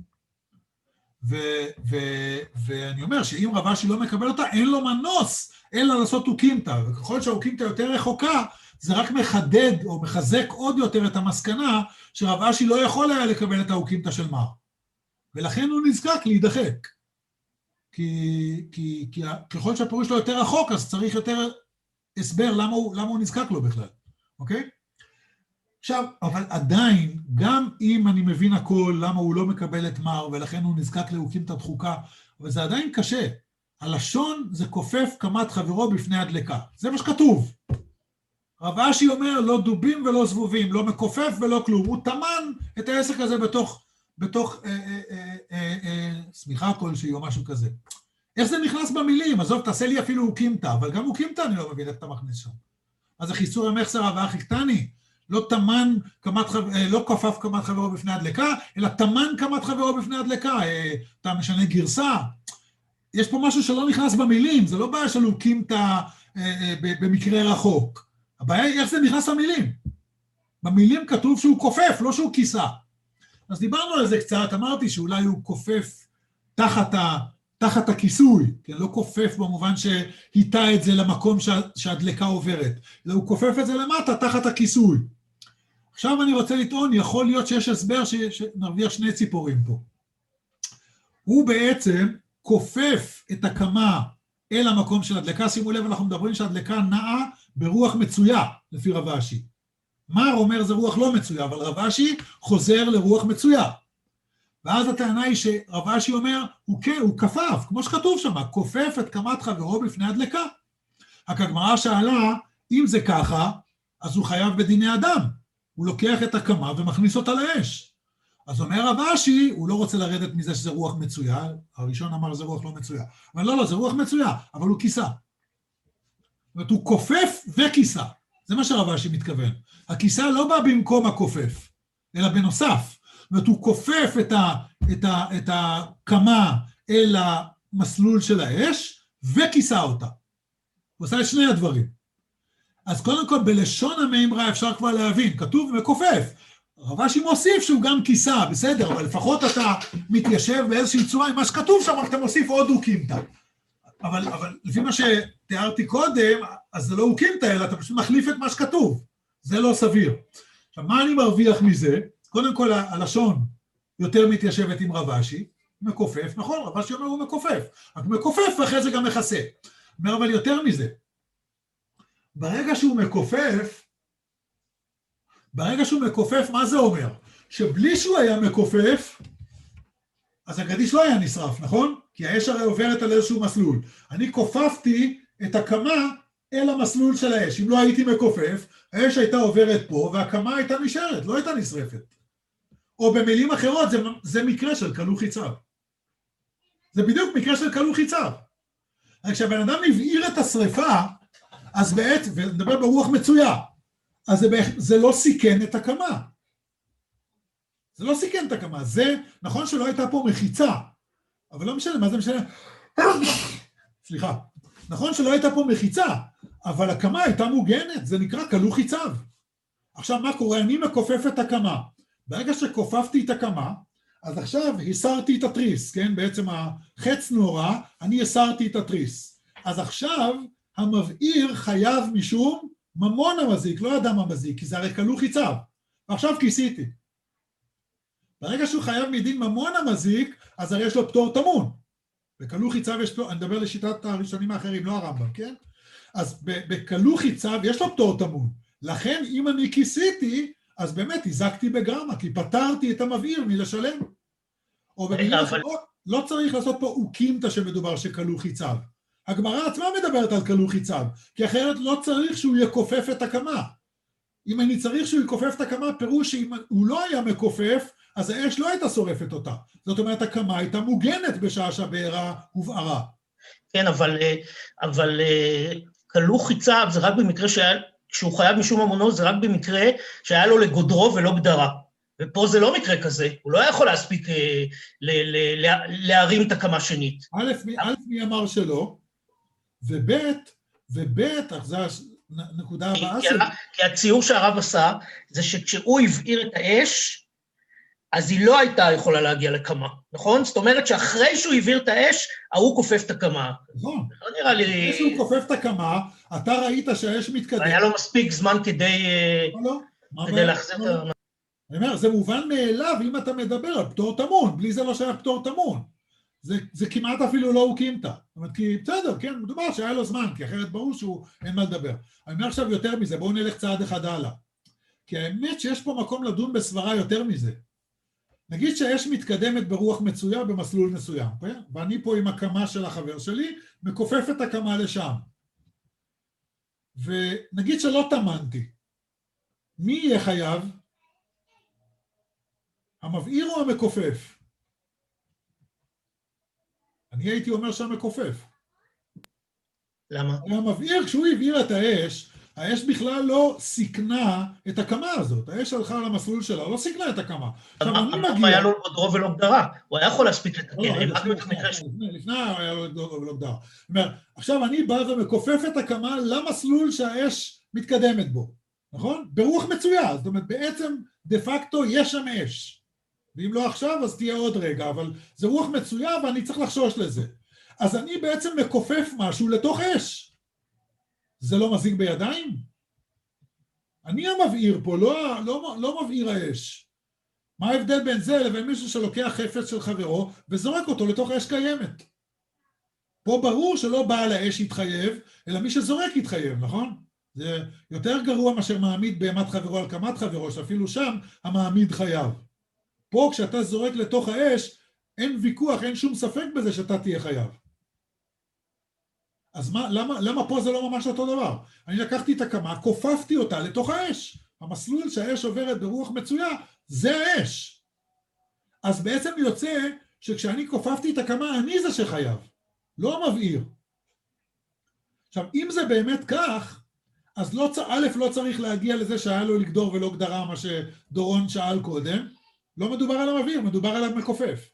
ואני אומר שאם רב אשי לא מקבל אותה, אין לו מנוס, אלא לעשות אוקימתא, וככל שהאוקימתא יותר רחוקה, זה רק מחדד או מחזק עוד יותר את המסקנה, שרב אשי לא יכול היה לקבל את האוקימתא של מר. ולכן הוא נזקק להידחק. כי ככל שהפירוש לו יותר רחוק, אז צריך יותר הסבר למה הוא נזקק לו בכלל. אוקיי? עכשיו, אבל עדיין, גם אם אני מבין הכל, למה הוא לא מקבל את מר, ולכן הוא נזקק לאוקימתא דחוקה, אבל זה עדיין קשה. הלשון זה כופף קמת חברו בפני הדלקה. זה מה שכתוב. רב אשי אומר, לא דובים ולא זבובים, לא מכופף ולא כלום. הוא תמן את העסק הזה בתוך סמיכה כלשהי או משהו כזה. איך זה נכנס במילים? עזוב, תעשה לי אפילו אוקימתא, אבל גם אוקימתא אני לא מבין איך אתה מכניס שם. אז החיסור המחסר ואחי קטני, לא תמן לא כופף קמת חברו בפני הדלקה, אלא תמן קמת חברו בפני הדלקה, אתה משנה גרסה. יש פה משהו שלא נכנס במילים, זה לא בעיה של אוקימתא במקרה רחוק. הבעיה היא איך זה נכנס במילים. במילים כתוב שהוא כופף, לא שהוא כיסה. אז דיברנו על זה קצת, אמרתי שאולי הוא כופף תחת הכיסוי, כן? לא כופף במובן שהיטה את זה למקום שהדלקה עוברת, אלא הוא כופף את זה למטה תחת הכיסוי. עכשיו אני רוצה לטעון, יכול להיות שיש הסבר שנרוויח שני ציפורים פה. הוא בעצם כופף את הקמה אל המקום של הדלקה, שימו לב, אנחנו מדברים שהדלקה נעה ברוח מצויה, לפי רב אשי. מר אומר זה רוח לא מצויה, אבל רב אשי חוזר לרוח מצויה. ואז הטענה היא שרב אשי אומר, הוא כפף, כמו שכתוב שם, כופף את קמת חברו בפני הדלקה. רק הגמרא שאלה, אם זה ככה, אז הוא חייב בדיני אדם. הוא לוקח את הקמה ומכניס אותה לאש. אז אומר רב אשי, הוא לא רוצה לרדת מזה שזה רוח מצויה, הראשון אמר זה רוח לא מצויה. אבל לא, זה רוח מצויה, אבל הוא כיסה. זאת אומרת, הוא כופף וכיסה. זה מה שרב אשי מתכוון. הכיסה לא בא במקום הכופף, אלא בנוסף. זאת אומרת, הוא כופף את הקמה אל המסלול של האש, וכיסה אותה. הוא עושה את שני הדברים. אז קודם כל, בלשון המאמרה אפשר כבר להבין, כתוב מכופף. רב אשי מוסיף שהוא גם כיסה, בסדר, אבל לפחות אתה מתיישב באיזושהי צורה עם מה שכתוב שם, אתה מוסיף עוד אוקימתא. אבל לפי מה שתיארתי קודם, אז זה לא אוקימתא, אלא אתה פשוט מחליף את מה שכתוב. זה לא סביר. עכשיו, מה אני מרוויח מזה? קודם כל, הלשון יותר מתיישבת עם רב אשי, מכופף, נכון, רב אשי אומר הוא מכופף, רק מכופף ואחרי זה גם מכסה. אומר, אבל יותר מזה, ברגע שהוא מכופף, מה זה אומר? שבלי שהוא היה מכופף, אז הגדיש לא היה נשרף, נכון? כי האש הרי עוברת על איזשהו מסלול. אני כופפתי את הקמה אל המסלול של האש. אם לא הייתי מכופף, האש הייתה עוברת פה, והקמה הייתה נשארת, לא הייתה נשרפת. או במילים אחרות, זה מקרה של כלו חיציו. זה בדיוק מקרה של כלו חיציו. כשהבן אדם הבעיר את השריפה, אז בעצם, ונדבר ברוח מצויה, אז זה לא סיכן את הקמה. זה לא סיכן את הקמה. זה, נכון שלא הייתה פה מחיצה, אבל לא משנה, מה זה משנה? סליחה. נכון שלא הייתה פה מחיצה, אבל הקמה הייתה מוגנת, זה נקרא כלו חיציו. עכשיו מה קורה? אני מכופף את הקמה. ברגע שכופפתי את הקמה, אז עכשיו הסרתי את התריס, כן? בעצם החץ נורא, אני הסרתי את התריס. אז עכשיו המבעיר חייב משום ממון המזיק, לא אדם המזיק, כי זה הרי כלו חיציו. ועכשיו כיסיתי. ברגע שהוא חייב מדין ממון המזיק, אז הרי יש לו פטור תמון. בכלו חיציו יש פטור, אני מדבר לשיטת הראשונים האחרים, לא הרמב"ם, כן? אז בכלו חיציו יש לו פטור תמון. לכן אם אני כיסיתי, אז באמת הזקתי בגרמה, כי פתרתי את המבעיר מלשלם. או במילים אחרות, לא צריך לעשות פה אוקימתא שמדובר שכלו חיציו. הגמרא עצמה מדברת על כלו חיציו, כי אחרת לא צריך שהוא יכופף את הקמה. אם אני צריך שהוא יכופף את הקמה, פירוש שאם הוא לא היה מכופף, אז האש לא הייתה שורפת אותה. זאת אומרת, הקמה הייתה מוגנת בשעה שהבעירה הובערה. כן, אבל כלו חיציו זה רק במקרה כשהוא חייב משום ממונו, זה רק במקרה שהיה לו לגודרו ולא גדרה. ופה זה לא מקרה כזה, הוא לא יכול להספיק להרים את הקמה שנית. א', מי אמר שלא, וב', זה הנקודה הבאה שלי. כי הציור שהרב עשה, זה שכשהוא הבעיר את האש, אז היא לא הייתה יכולה להגיע לקמה, נכון? זאת אומרת שאחרי שהוא הבעיר את האש, הוא כופף את הקמה. נכון. לא נראה לי... אחרי שהוא כופף את הקמה, אתה ראית שהאש מתקדם. היה לו מספיק זמן כדי להחזיר את ה... אני אומר, זה מובן מאליו אם אתה מדבר על פטור תמון, בלי זה לא שייך פטור תמון. זה כמעט אפילו לא אוקימתא. זאת אומרת, כי בסדר, כן, מדובר שהיה לו זמן, כי אחרת ברור שהוא אין מה לדבר. אני אומר עכשיו יותר מזה, בואו נלך צעד אחד הלאה. כי האמת שיש פה מקום לדון בסברה יותר מזה. נגיד שהאש מתקדמת ברוח מצויה במסלול מסוים, ואני פה עם הקמה של החבר שלי, מכופף את הקמה לשם. ונגיד שלא תמנתי. מי יהיה חייב? המבעיר או המכופף? אני הייתי אומר שהמכופף. למה? המבעיר, כשהוא הבעיר את האש בכלל לא סיכנה את הקמה הזאת. האש הלכה על המסלול שלה, לא סיכנה את הקמה. המקום היה לו גודרו ולא גדרה. הוא היה יכול להספיק לתקן. לפני היה לו גודרו ולא גדרה. עכשיו אני בא ומכופף את הקמה למסלול שהאש מתקדמת בו. נכון? ברוח מצויה. זאת אומרת, בעצם דה פקטו יש שם אש. ואם לא עכשיו, אז תהיה עוד רגע, אבל זה רוח מצויה ואני צריך לחשוש לזה. אז אני בעצם מכופף משהו לתוך אש. זה לא מזיק בידיים? אני המבעיר פה, לא מבעיר האש. מה ההבדל בין זה לבין מישהו שלוקח חפץ של חברו וזורק אותו לתוך אש קיימת? פה ברור שלא בעל האש יתחייב, אלא מי שזורק יתחייב, נכון? זה יותר גרוע מאשר מעמיד בהמת חברו על קמת חברו, שאפילו שם המעמיד חייב. פה כשאתה זורק לתוך האש, אין ויכוח, אין שום ספק בזה שאתה תהיה חייב. אז למה פה זה לא ממש אותו דבר? אני לקחתי את הקמה, כופפתי אותה לתוך האש. המסלול שהאש עוברת ברוח מצויה, זה האש. אז בעצם יוצא שכשאני כופפתי את הקמה, אני זה שחייב, לא המבעיר. עכשיו, אם זה באמת כך, אז לא צריך להגיע לזה שהיה לו לגדור ולא גדרה, מה שדורון שאל קודם. לא מדובר על המבעיר, מדובר על המכופף.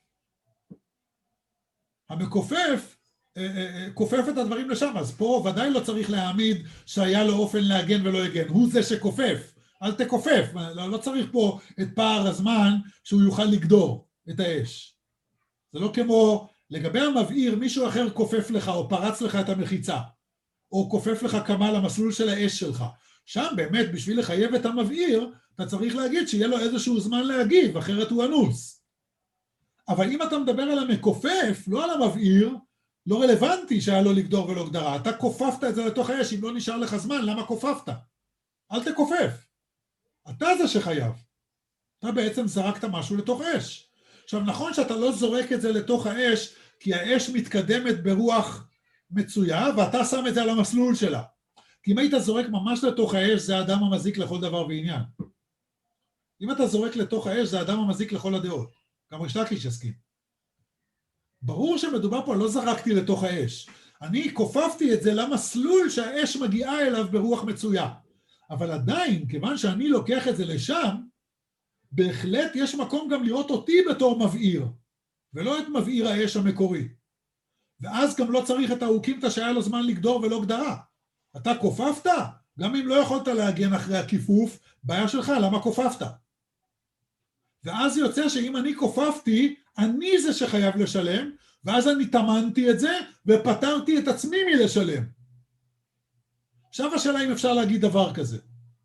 המכופף כופף את הדברים לשם, אז פה ודאי לא צריך להעמיד שהיה לו אופן להגן ולא יגן, הוא זה שכופף, אל תכופף, לא צריך פה את פער הזמן שהוא יוכל לגדור את האש. זה לא כמו, לגבי המבעיר, מישהו אחר כופף לך או פרץ לך את המחיצה, או כופף לך קמה למסלול של האש שלך. שם באמת בשביל לחייב את המבעיר, אתה צריך להגיד שיהיה לו איזשהו זמן להגיב, אחרת הוא אנוס. אבל אם אתה מדבר על המכופף, לא על המבעיר, לא רלוונטי שהיה לו לגדור ולא גדרה. אתה כופפת את זה לתוך האש, אם לא נשאר לך זמן, למה כופפת? אל תכופף. אתה זה שחייב. אתה בעצם זרקת משהו לתוך אש. עכשיו, נכון שאתה לא זורק את זה לתוך האש, כי האש מתקדמת ברוח מצויה, ואתה שם את זה על המסלול שלה. כי אם היית זורק ממש לתוך האש, זה האדם המזיק לכל דבר ועניין. אם אתה זורק לתוך האש, זה האדם המזיק לכל הדעות. גם ריש לקיש יסכים. ברור שמדובר פה, לא זרקתי לתוך האש. אני כופפתי את זה למסלול שהאש מגיעה אליו ברוח מצויה. אבל עדיין, כיוון שאני לוקח את זה לשם, בהחלט יש מקום גם לראות אותי בתור מבעיר, ולא את מבעיר האש המקורי. ואז גם לא צריך את האוקימתא שהיה לו זמן לגדור ולא גדרה. אתה כופפת, גם אם לא יכולת להגן אחרי הכיפוף, בעיה שלך, למה כופפת? ואז יוצא שאם אני כופפתי, אני זה שחייב לשלם, ואז אני תמנתי את זה, ופתרתי את עצמי מלשלם. עכשיו השאלה אם אפשר להגיד דבר כזה.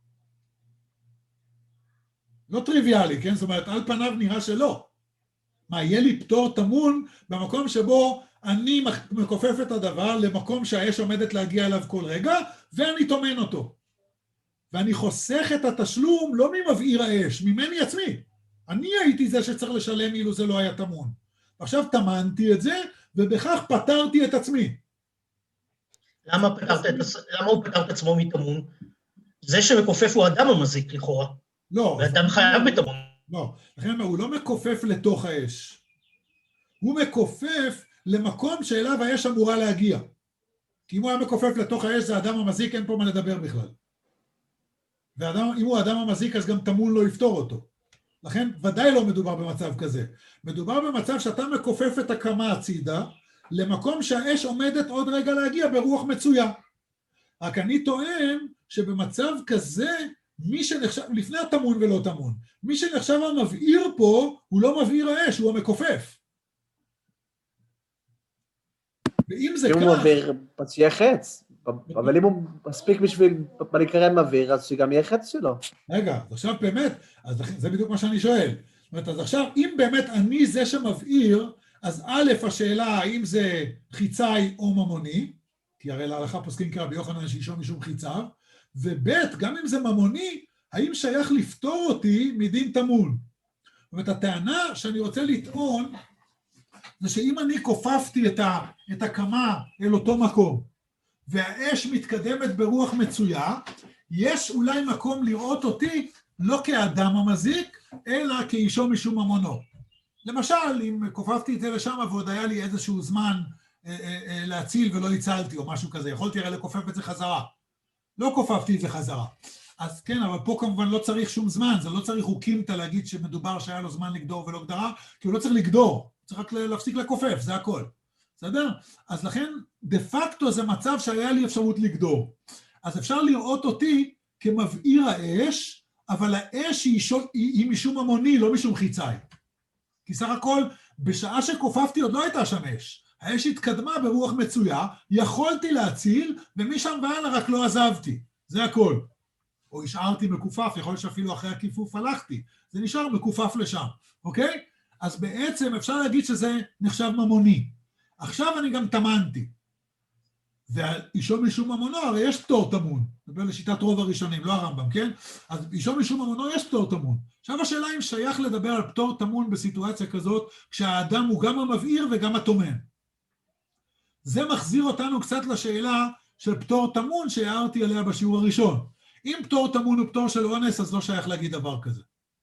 לא טריוויאלי, כן? זאת אומרת, על פניו נראה שלא. מה, יהיה לי פטור תמון במקום שבו אני מכופף את הדבר למקום שהאש עומדת להגיע אליו כל רגע, ואני תומן אותו. ואני חוסך את התשלום לא ממבעיר האש, ממני עצמי. אני הייתי זה שצריך לשלם אילו זה לא היה תמון. עכשיו תמנתי את זה, ובכך פתרתי את עצמי. למה הוא פתר את עצמו מתמון? זה שמכופף הוא האדם המזיק לכאורה. לא. ואדם חייב בתמון. לא, לכן הוא לא מכופף לתוך האש. הוא מכופף למקום שאליו האש אמורה להגיע. כי אם הוא היה מכופף לתוך האש, זה האדם המזיק, אין פה מה לדבר בכלל. ואם הוא האדם המזיק, אז גם תמון לא יפתור אותו. לכן ודאי לא מדובר במצב כזה. מדובר במצב שאתה מכופף את הקמה הצידה, למקום שהאש עומדת עוד רגע להגיע ברוח מצויה. רק אני טוען שבמצב כזה, מי שנחשב, לפני התמון ולא תמון, מי שנחשב המבעיר פה, הוא לא מבעיר האש, הוא המכופף. ואם זה כך... אם הוא מבעיר, אז שיהיה חץ. אבל אם הוא מספיק בשביל בנקרן מבעיר, אז שגם יהיה חץ שלו. רגע, אז עכשיו באמת, אז זה בדיוק מה שאני שואל. זאת אומרת, אז עכשיו, אם באמת אני זה שמבעיר, אז א', השאלה האם זה חיצאי או ממוני, כי הרי להלכה פוסקים כרבי יוחנן שישום משום חיצאיו, וב', גם אם זה ממוני, האם שייך לפתור אותי מדין תמון? זאת אומרת, הטענה שאני רוצה לטעון, זה שאם אני כופפתי את הקמה אל אותו מקום, והאש מתקדמת ברוח מצויה, יש אולי מקום לראות אותי לא כאדם המזיק, אלא כאישו משום ממונו. למשל, אם כופפתי את זה לשם, ועוד היה לי איזשהו זמן להציל ולא הצלתי, או משהו כזה, יכולתי הרי לכופף את זה חזרה. לא כופפתי את זה חזרה. אז כן, אבל פה כמובן לא צריך שום זמן, זה לא צריך אוקימתא להגיד שמדובר שהיה לו זמן לגדור ולא גדרה, כי הוא לא צריך לגדור, צריך רק להפסיק לכופף, זה הכל. בסדר? אז לכן, דה פקטו זה מצב שהיה לי אפשרות לגדור. אז אפשר לראות אותי כמבעיר האש, אבל האש היא משום ממוני, לא משום חיצאי. כי סך הכל, בשעה שכופפתי עוד לא הייתה שם אש. האש התקדמה ברוח מצויה, יכולתי להציל, ומשם והלאה רק לא עזבתי. זה הכל. או השארתי מקופף, יכול להיות שאפילו אחרי הכיפוף הלכתי. זה נשאר מקופף לשם, אוקיי? אז בעצם אפשר להגיד שזה נחשב ממוני. עכשיו אני גם תמנתי. ואישו משום ממונו, הרי יש פטור תמון. נדבר לשיטת רוב הראשונים, לא הרמב"ם, כן? אז אישו משום ממונו יש פטור תמון. עכשיו השאלה אם שייך לדבר על פטור תמון בסיטואציה כזאת, כשהאדם הוא גם המבעיר וגם התומן. זה מחזיר אותנו קצת לשאלה של פטור תמון שהערתי עליה בשיעור הראשון. אם פטור תמון הוא פטור של אונס, אז לא שייך להגיד דבר כזה.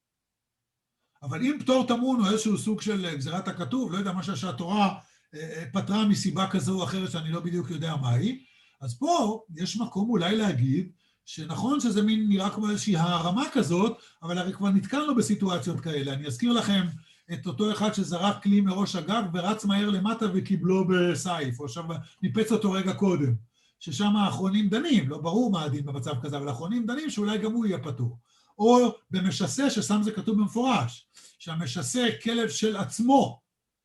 אבל אם פטור תמון הוא איזשהו סוג של גזירת הכתוב, לא יודע, מה שהתורה פטרה מסיבה כזו או אחרת שאני לא בדיוק יודע מה היא, אז פה יש מקום אולי להגיד שנכון שזה מין נראה כמו איזושהי הערמה כזאת, אבל הרי כבר נתקלנו בסיטואציות כאלה. אני אזכיר לכם את אותו אחד שזרק כלי מראש הגג ורץ מהר למטה וקיבלו בסייף, או שם ניפץ אותו רגע קודם, ששם האחרונים דנים, לא ברור מה הדין במצב כזה, אבל האחרונים דנים שאולי גם הוא יהיה פטור. או במשסה, ששם זה כתוב במפורש, שהמשסה כלב של עצמו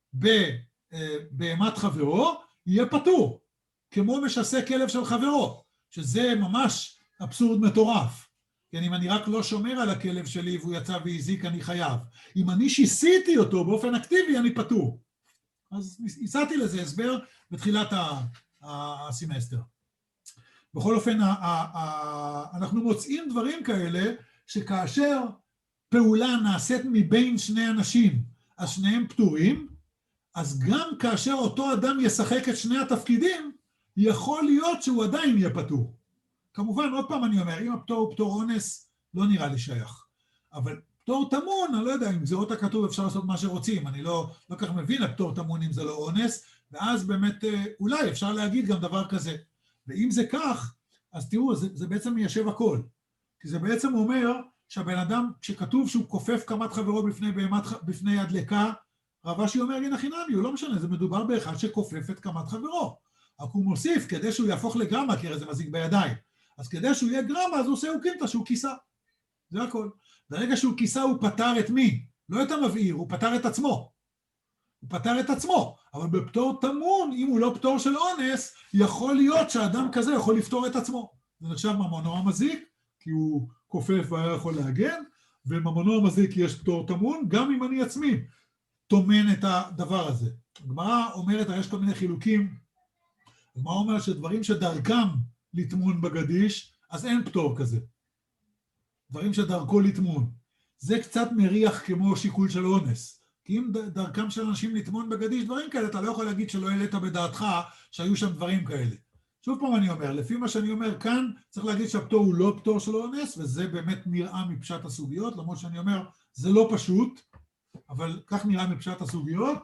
בהמת חברו, יהיה פטור, כמו משסה כלב של חברו, שזה ממש אבסורד מטורף. כי אם אני רק לא שומר על הכלב שלי והוא יצא והזיק, אני חייב. אם אני שיסיתי אותו באופן אקטיבי, אני פטור. אז הצעתי לזה הסבר בתחילת הסמסטר. בכל אופן, אנחנו מוצאים דברים כאלה, שכאשר פעולה נעשית מבין שני אנשים, אז שניהם פטורים, אז גם כאשר אותו אדם ישחק את שני התפקידים, יכול להיות שהוא עדיין יהיה פטור. כמובן, עוד פעם אני אומר, אם הפטור הוא פטור אונס, לא נראה לי שייך. אבל פטור תמון, אני לא יודע, עם גזירות הכתוב אפשר לעשות מה שרוצים, אני לא כך מבין הפטור תמון אם זה לא אונס, ואז באמת אולי אפשר להגיד גם דבר כזה. ואם זה כך, אז תראו, זה בעצם מיישב הכל. כי זה בעצם אומר שהבן אדם, כשכתוב שהוא כופף קמת חברו בפני הדלקה, רב אשי אומר, הנה חינמי, הוא לא משנה, זה מדובר באחד שכופף את קמת חברו. רק הוא מוסיף, כדי שהוא יהפוך לגרמה, כי הרי זה מזיק בידיים. אז כדי שהוא יהיה גרמה, אז הוא עושה אוקימתא שהוא כיסה. זה הכל. ברגע שהוא כיסה, הוא פטר את מי? לא את המבעיר, הוא פטר את עצמו. הוא פטר את עצמו. אבל בפטור תמון, אם הוא לא פטור של אונס, יכול להיות שהאדם כזה יכול לפתור את עצמו. זה נחשב ממונו המזיק, כי הוא כופף והיה יכול להגן, וממונו המזיק יש פטור תמון, גם אם אני עצמי תומן את הדבר הזה. הגמרא אומרת, יש כל מיני חילוקים, הגמרא אומרת שדברים שדרכם לתמון בגדיש, אז אין פטור כזה. דברים שדרכו לתמון. זה קצת מריח כמו שיקול של אונס. כי אם דרכם של אנשים לתמון בגדיש דברים כאלה, אתה לא יכול להגיד שלא העלית בדעתך שהיו שם דברים כאלה. שוב פעם אני אומר, לפי מה שאני אומר כאן, צריך להגיד שהפטור הוא לא פטור של אונס, וזה באמת נראה מפשט הסוגיות, למרות שאני אומר, זה לא פשוט, אבל כך נראה מפשט הסוגיות,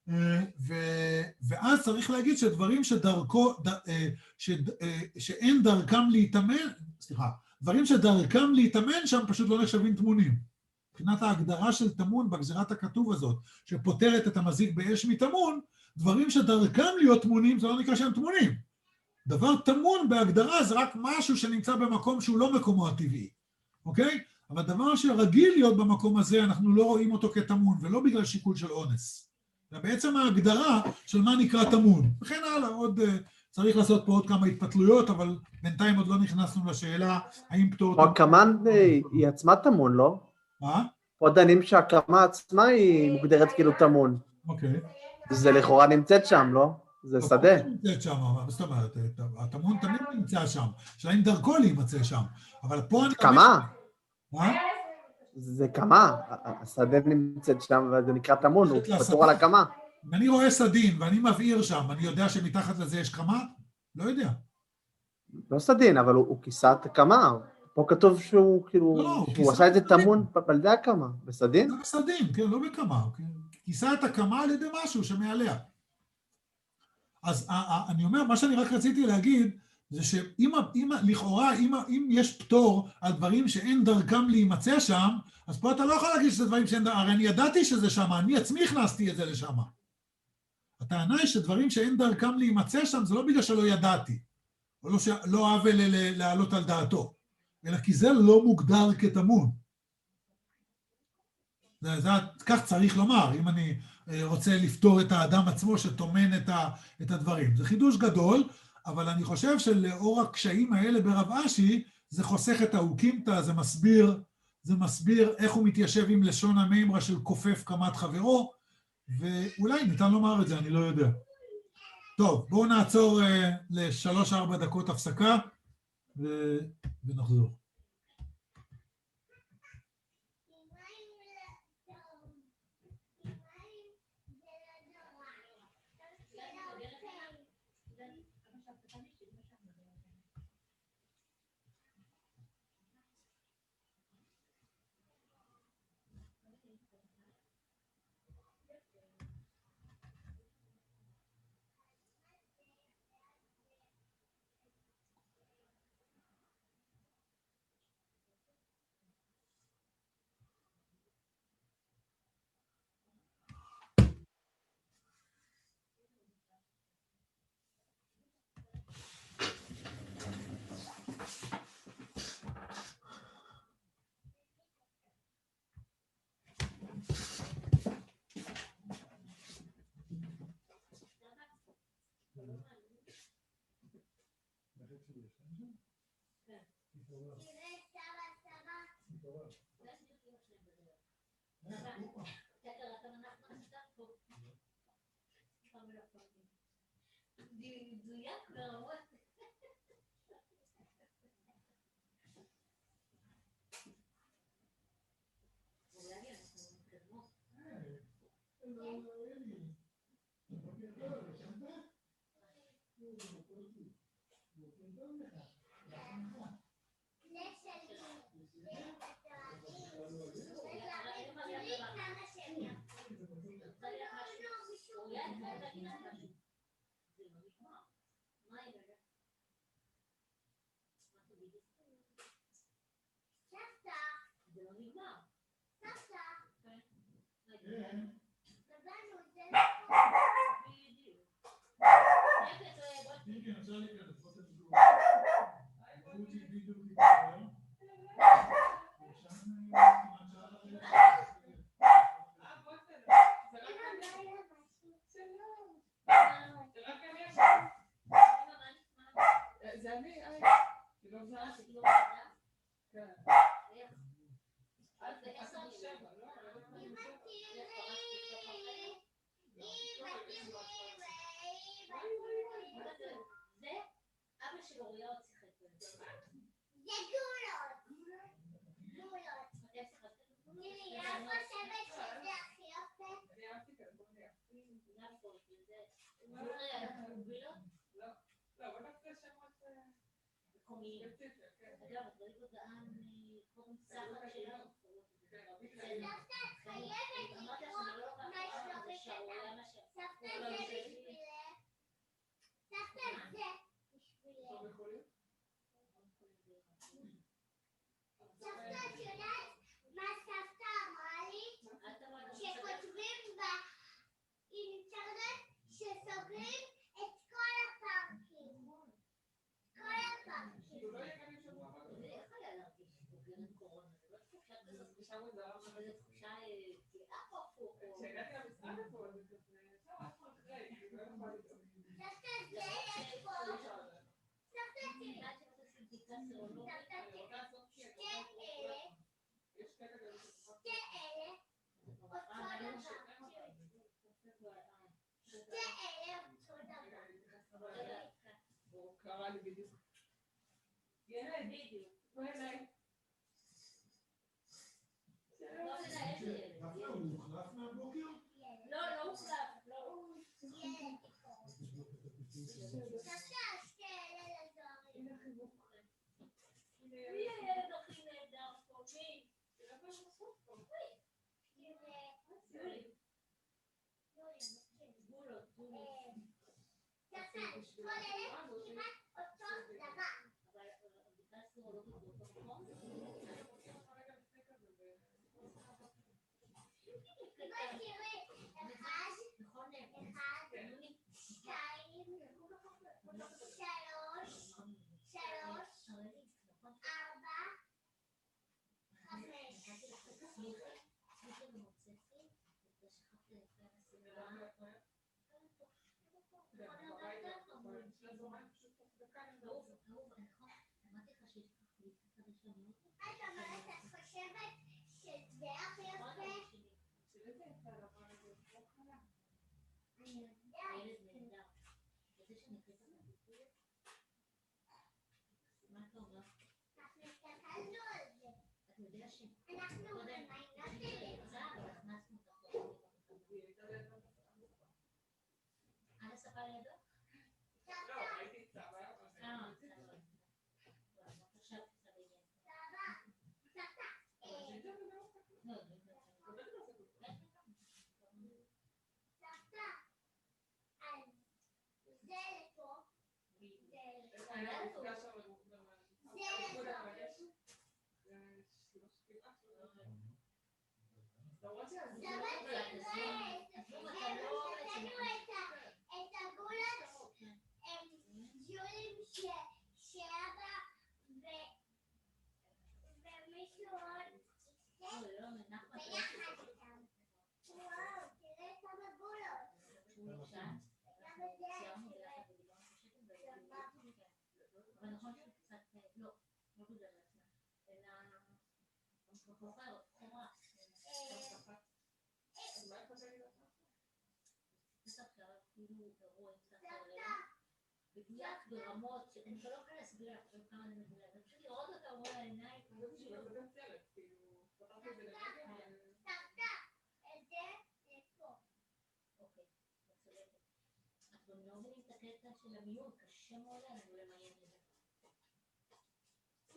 ואז צריך להגיד שדברים שדרכו, שאין דרכם להתאמן, סליחה, דברים שדרכם להתאמן שם פשוט לא נחשבים תמונים. מבחינת ההגדרה של תמון בגזירת הכתוב הזאת, שפותרת את המזיק באש מתמון, דברים שדרכם להיות תמונים, זה לא נקרא שהם תמונים. דבר תמון בהגדרה זה רק משהו שנמצא במקום שהוא לא מקומו הטבעי, אוקיי? אבל דבר שרגיל להיות במקום הזה, אנחנו לא רואים אותו כתמון, ולא בגלל שיקול של אונס. זה בעצם ההגדרה של מה נקרא תמון. וכן הלאה, עוד צריך לעשות פה עוד כמה התפתלויות, אבל בינתיים עוד לא נכנסנו לשאלה האם פטור... או הקמן היא עצמה תמון, לא? מה? פה דנים שהקמה עצמה היא מוגדרת כאילו תמון. אוקיי. זה לכאורה נמצאת שם, לא? זה שדה. נמצאת שם, אבל זאת אומרת, התמון תמיד נמצא שם, שאין דרכו להימצא שם. אבל פה... קמה? מה? זה קמה, השדה נמצאת שם וזה נקרא תמון, הוא פתור על הקמה. אם אני רואה סדין ואני מבעיר שם, אני יודע שמתחת לזה יש קמה? לא יודע. לא סדין, אבל הוא כיסה את הקמה. פה כתוב שהוא כאילו, הוא עשה את זה תמון על ידי הקמה, בסדין? לא בסדין, כן, לא בקמה. כיסה את הקמה על ידי משהו שמעליה. אז אני אומר, מה שאני רק רציתי להגיד, זה שאם לכאורה, אם יש פטור על דברים שאין דרכם להימצא שם, אז פה אתה לא יכול להגיד שזה דברים שאין דרכם, הרי אני ידעתי שזה שם, אני עצמי הכנסתי את זה לשם. הטענה היא שדברים שאין דרכם להימצא שם, זה לא בגלל שלא ידעתי, או לא אהב להעלות על דעתו, אלא כי זה לא מוגדר כתמון. כך צריך לומר, אם אני רוצה לפתור את האדם עצמו שתומן את הדברים. זה חידוש גדול, אבל אני חושב שלאור הקשיים האלה ברב אשי, זה חוסך את האוקימתא, זה מסביר איך הוא מתיישב עם לשון המימרה של כופף קמת חברו, ואולי ניתן לומר את זה, אני לא יודע. טוב, בואו נעצור ל3-4 דקות הפסקה, ונחזור.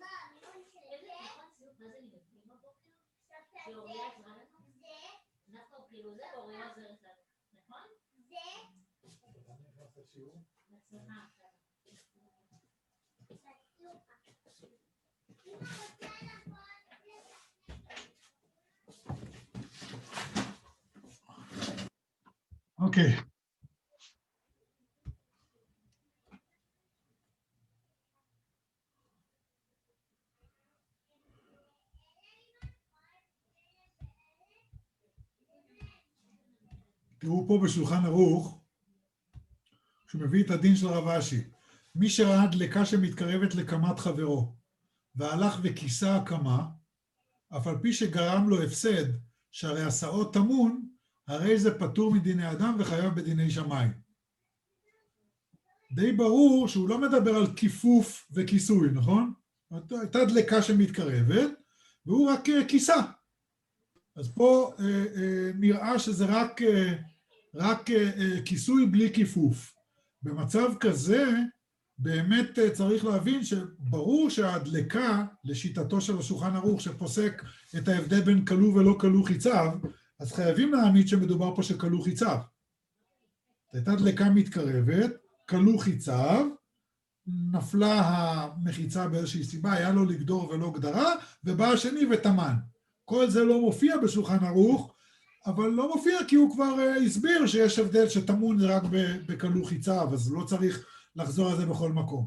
אוקיי. תראו פה בשולחן ערוך, שהוא מביא את הדין של רב אשי. מי שראה דלקה שמתקרבת לקמת חברו, והלך וכיסה הקמה, אף על פי שגרם לו הפסד, שהרי הסעות תמון, הרי זה פטור מדיני אדם וחייב בדיני שמיים. די ברור שהוא לא מדבר על כיפוף וכיסוי, נכון? הייתה דלקה שמתקרבת, והוא רק כיסה. אז פה נראה שזה רק כיסוי בלי כיפוף. במצב כזה, באמת צריך להבין שברור שהדלקה, לשיטתו של השולחן ערוך, שפוסק את ההבדל בין כלוא ולא כלוא חיציו, אז חייבים להעמיד שמדובר פה שכלוא חיציו. הייתה דלקה מתקרבת, כלוא חיציו, נפלה המחיצה באיזושהי סיבה, היה לו לגדור ולא גדרה, ובא השני וטמן. כל זה לא מופיע בשולחן ערוך, אבל לא מופיע כי הוא כבר הסביר שיש הבדל שטמון רק בכלוא חיציו, אז לא צריך לחזור על זה בכל מקום.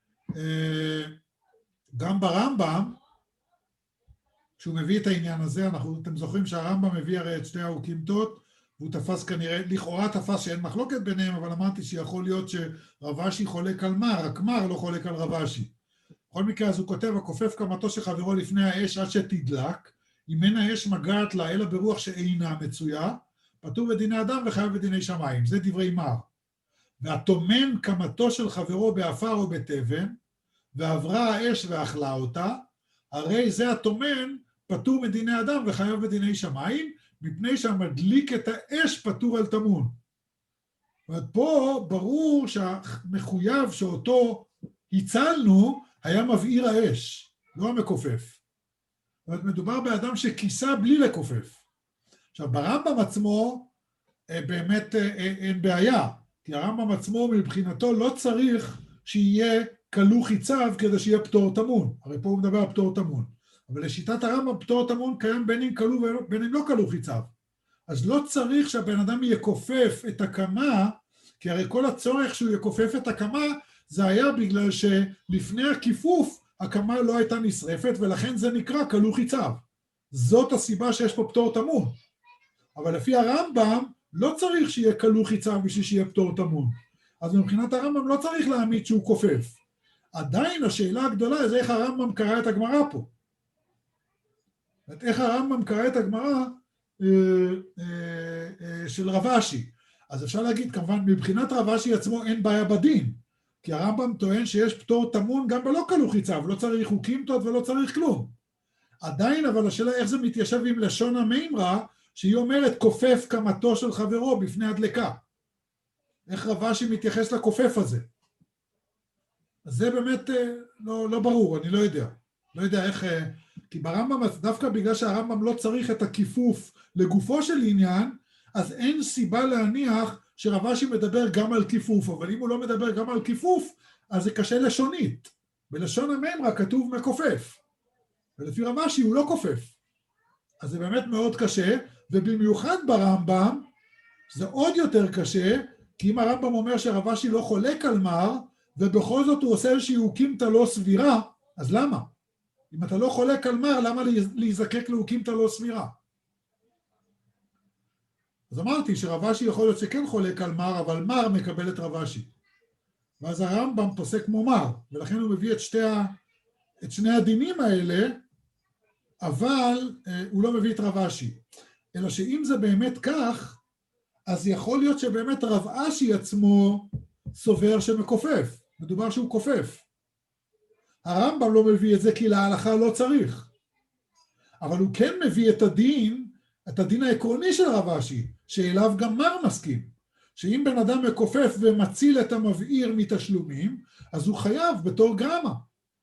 גם ברמב"ם, כשהוא מביא את העניין הזה, אתם זוכרים שהרמב"ם מביא הרי את שתי האוקימתות, והוא תפס כנראה, לכאורה תפס שאין מחלוקת ביניהם, אבל אמרתי שיכול להיות שרב אשי חולק על מר, רק מר לא חולק על רב אשי. בכל מקרה, אז הוא כותב, הכופף קמתו של חברו לפני האש עד שתדלק, אם אין האש מגעת לה, אלא ברוח שאינה מצויה, פטור בדיני אדם וחייב בדיני שמיים. זה דברי מר. והטומן קמתו של חברו באפר או בתבן, ועברה האש ואכלה אותה, הרי זה הטומן פטור מדיני אדם וחייב בדיני שמיים, מפני שהמדליק את האש פטור על טמון. ופה ברור שהמחויב שאותו הצלנו היה מבעיר האש, לא המכופף. זאת אומרת, מדובר באדם שכיסה בלי לכופף. עכשיו, ברמב"ם עצמו באמת אין בעיה, כי הרמב"ם עצמו מבחינתו לא צריך שיהיה כלוא חיציו כדי שיהיה פטור טמון. הרי פה הוא מדבר על פטור טמון. אבל לשיטת הרמב"ם פטור טמון קיים בין אם כלוא ובין אם לא כלוא חיציו. אז לא צריך שהבן אדם יכופף את הקמה, כי הרי כל הצורך שהוא יכופף את הקמה, זה היה בגלל שלפני הכיפוף, הקמה לא הייתה נשרפת, ולכן זה נקרא כלוא חיציו. זאת הסיבה שיש פה פטור טמון. אבל לפי הרמב"ם, לא צריך שיהיה כלוא חיציו בשביל שיהיה פטור טמון. אז מבחינת הרמב"ם לא צריך להעמיד שהוא כופף. עדיין השאלה הגדולה זה איך הרמב"ם קרא את הגמרא פה. איך הרמב"ם קרא את הגמרא של רב אשי. אז אפשר להגיד, כמובן, מבחינת רב אשי עצמו אין בעיה בדין, כי הרמב"ם טוען שיש פטור טמון גם בלא כלוא חיציו, לא צריך חוקימתות ולא צריך כלום. עדיין, אבל השאלה איך זה מתיישב עם לשון המימרה, שהיא אומרת כופף קמתו של חברו בפני הדלקה. איך רב אשי מתייחס לכופף הזה? אז זה באמת לא ברור, אני לא יודע. לא יודע איך, כי ברמב"ם, דווקא בגלל שהרמב"ם לא צריך את הכיפוף לגופו של עניין, אז אין סיבה להניח שרב אשי מדבר גם על כיפוף, אבל אם הוא לא מדבר גם על כיפוף, אז זה קשה לשונית. בלשון המימרה כתוב מכופף, ולפי רב אשי הוא לא כופף. אז זה באמת מאוד קשה, ובמיוחד ברמב"ם, זה עוד יותר קשה, כי אם הרמב"ם אומר שרב אשי לא חולק על מר, ובכל זאת הוא עושה איזושהי אוקימתא לא סבירה, אז למה? אם אתה לא חולק על מר, למה להיזקק לאוקימתא לא סבירה? אז אמרתי שרב אשי יכול להיות שכן חולק על מר, אבל מר מקבל את רב אשי. ואז הרמב"ם פוסק כמו מר, ולכן הוא מביא את שני הדינים האלה, אבל הוא לא מביא את רב אשי. אלא שאם זה באמת כך, אז יכול להיות שבאמת רב אשי עצמו סובר שמכופף. מדובר שהוא כופף. הרמב"ם לא מביא את זה כי להלכה לא צריך. אבל הוא כן מביא את הדין העקרוני של רב אשי, שאליו גם מר מסכים. שאם בן אדם מכופף ומציל את המבעיר מתשלומים, אז הוא חייב בתור גרמה.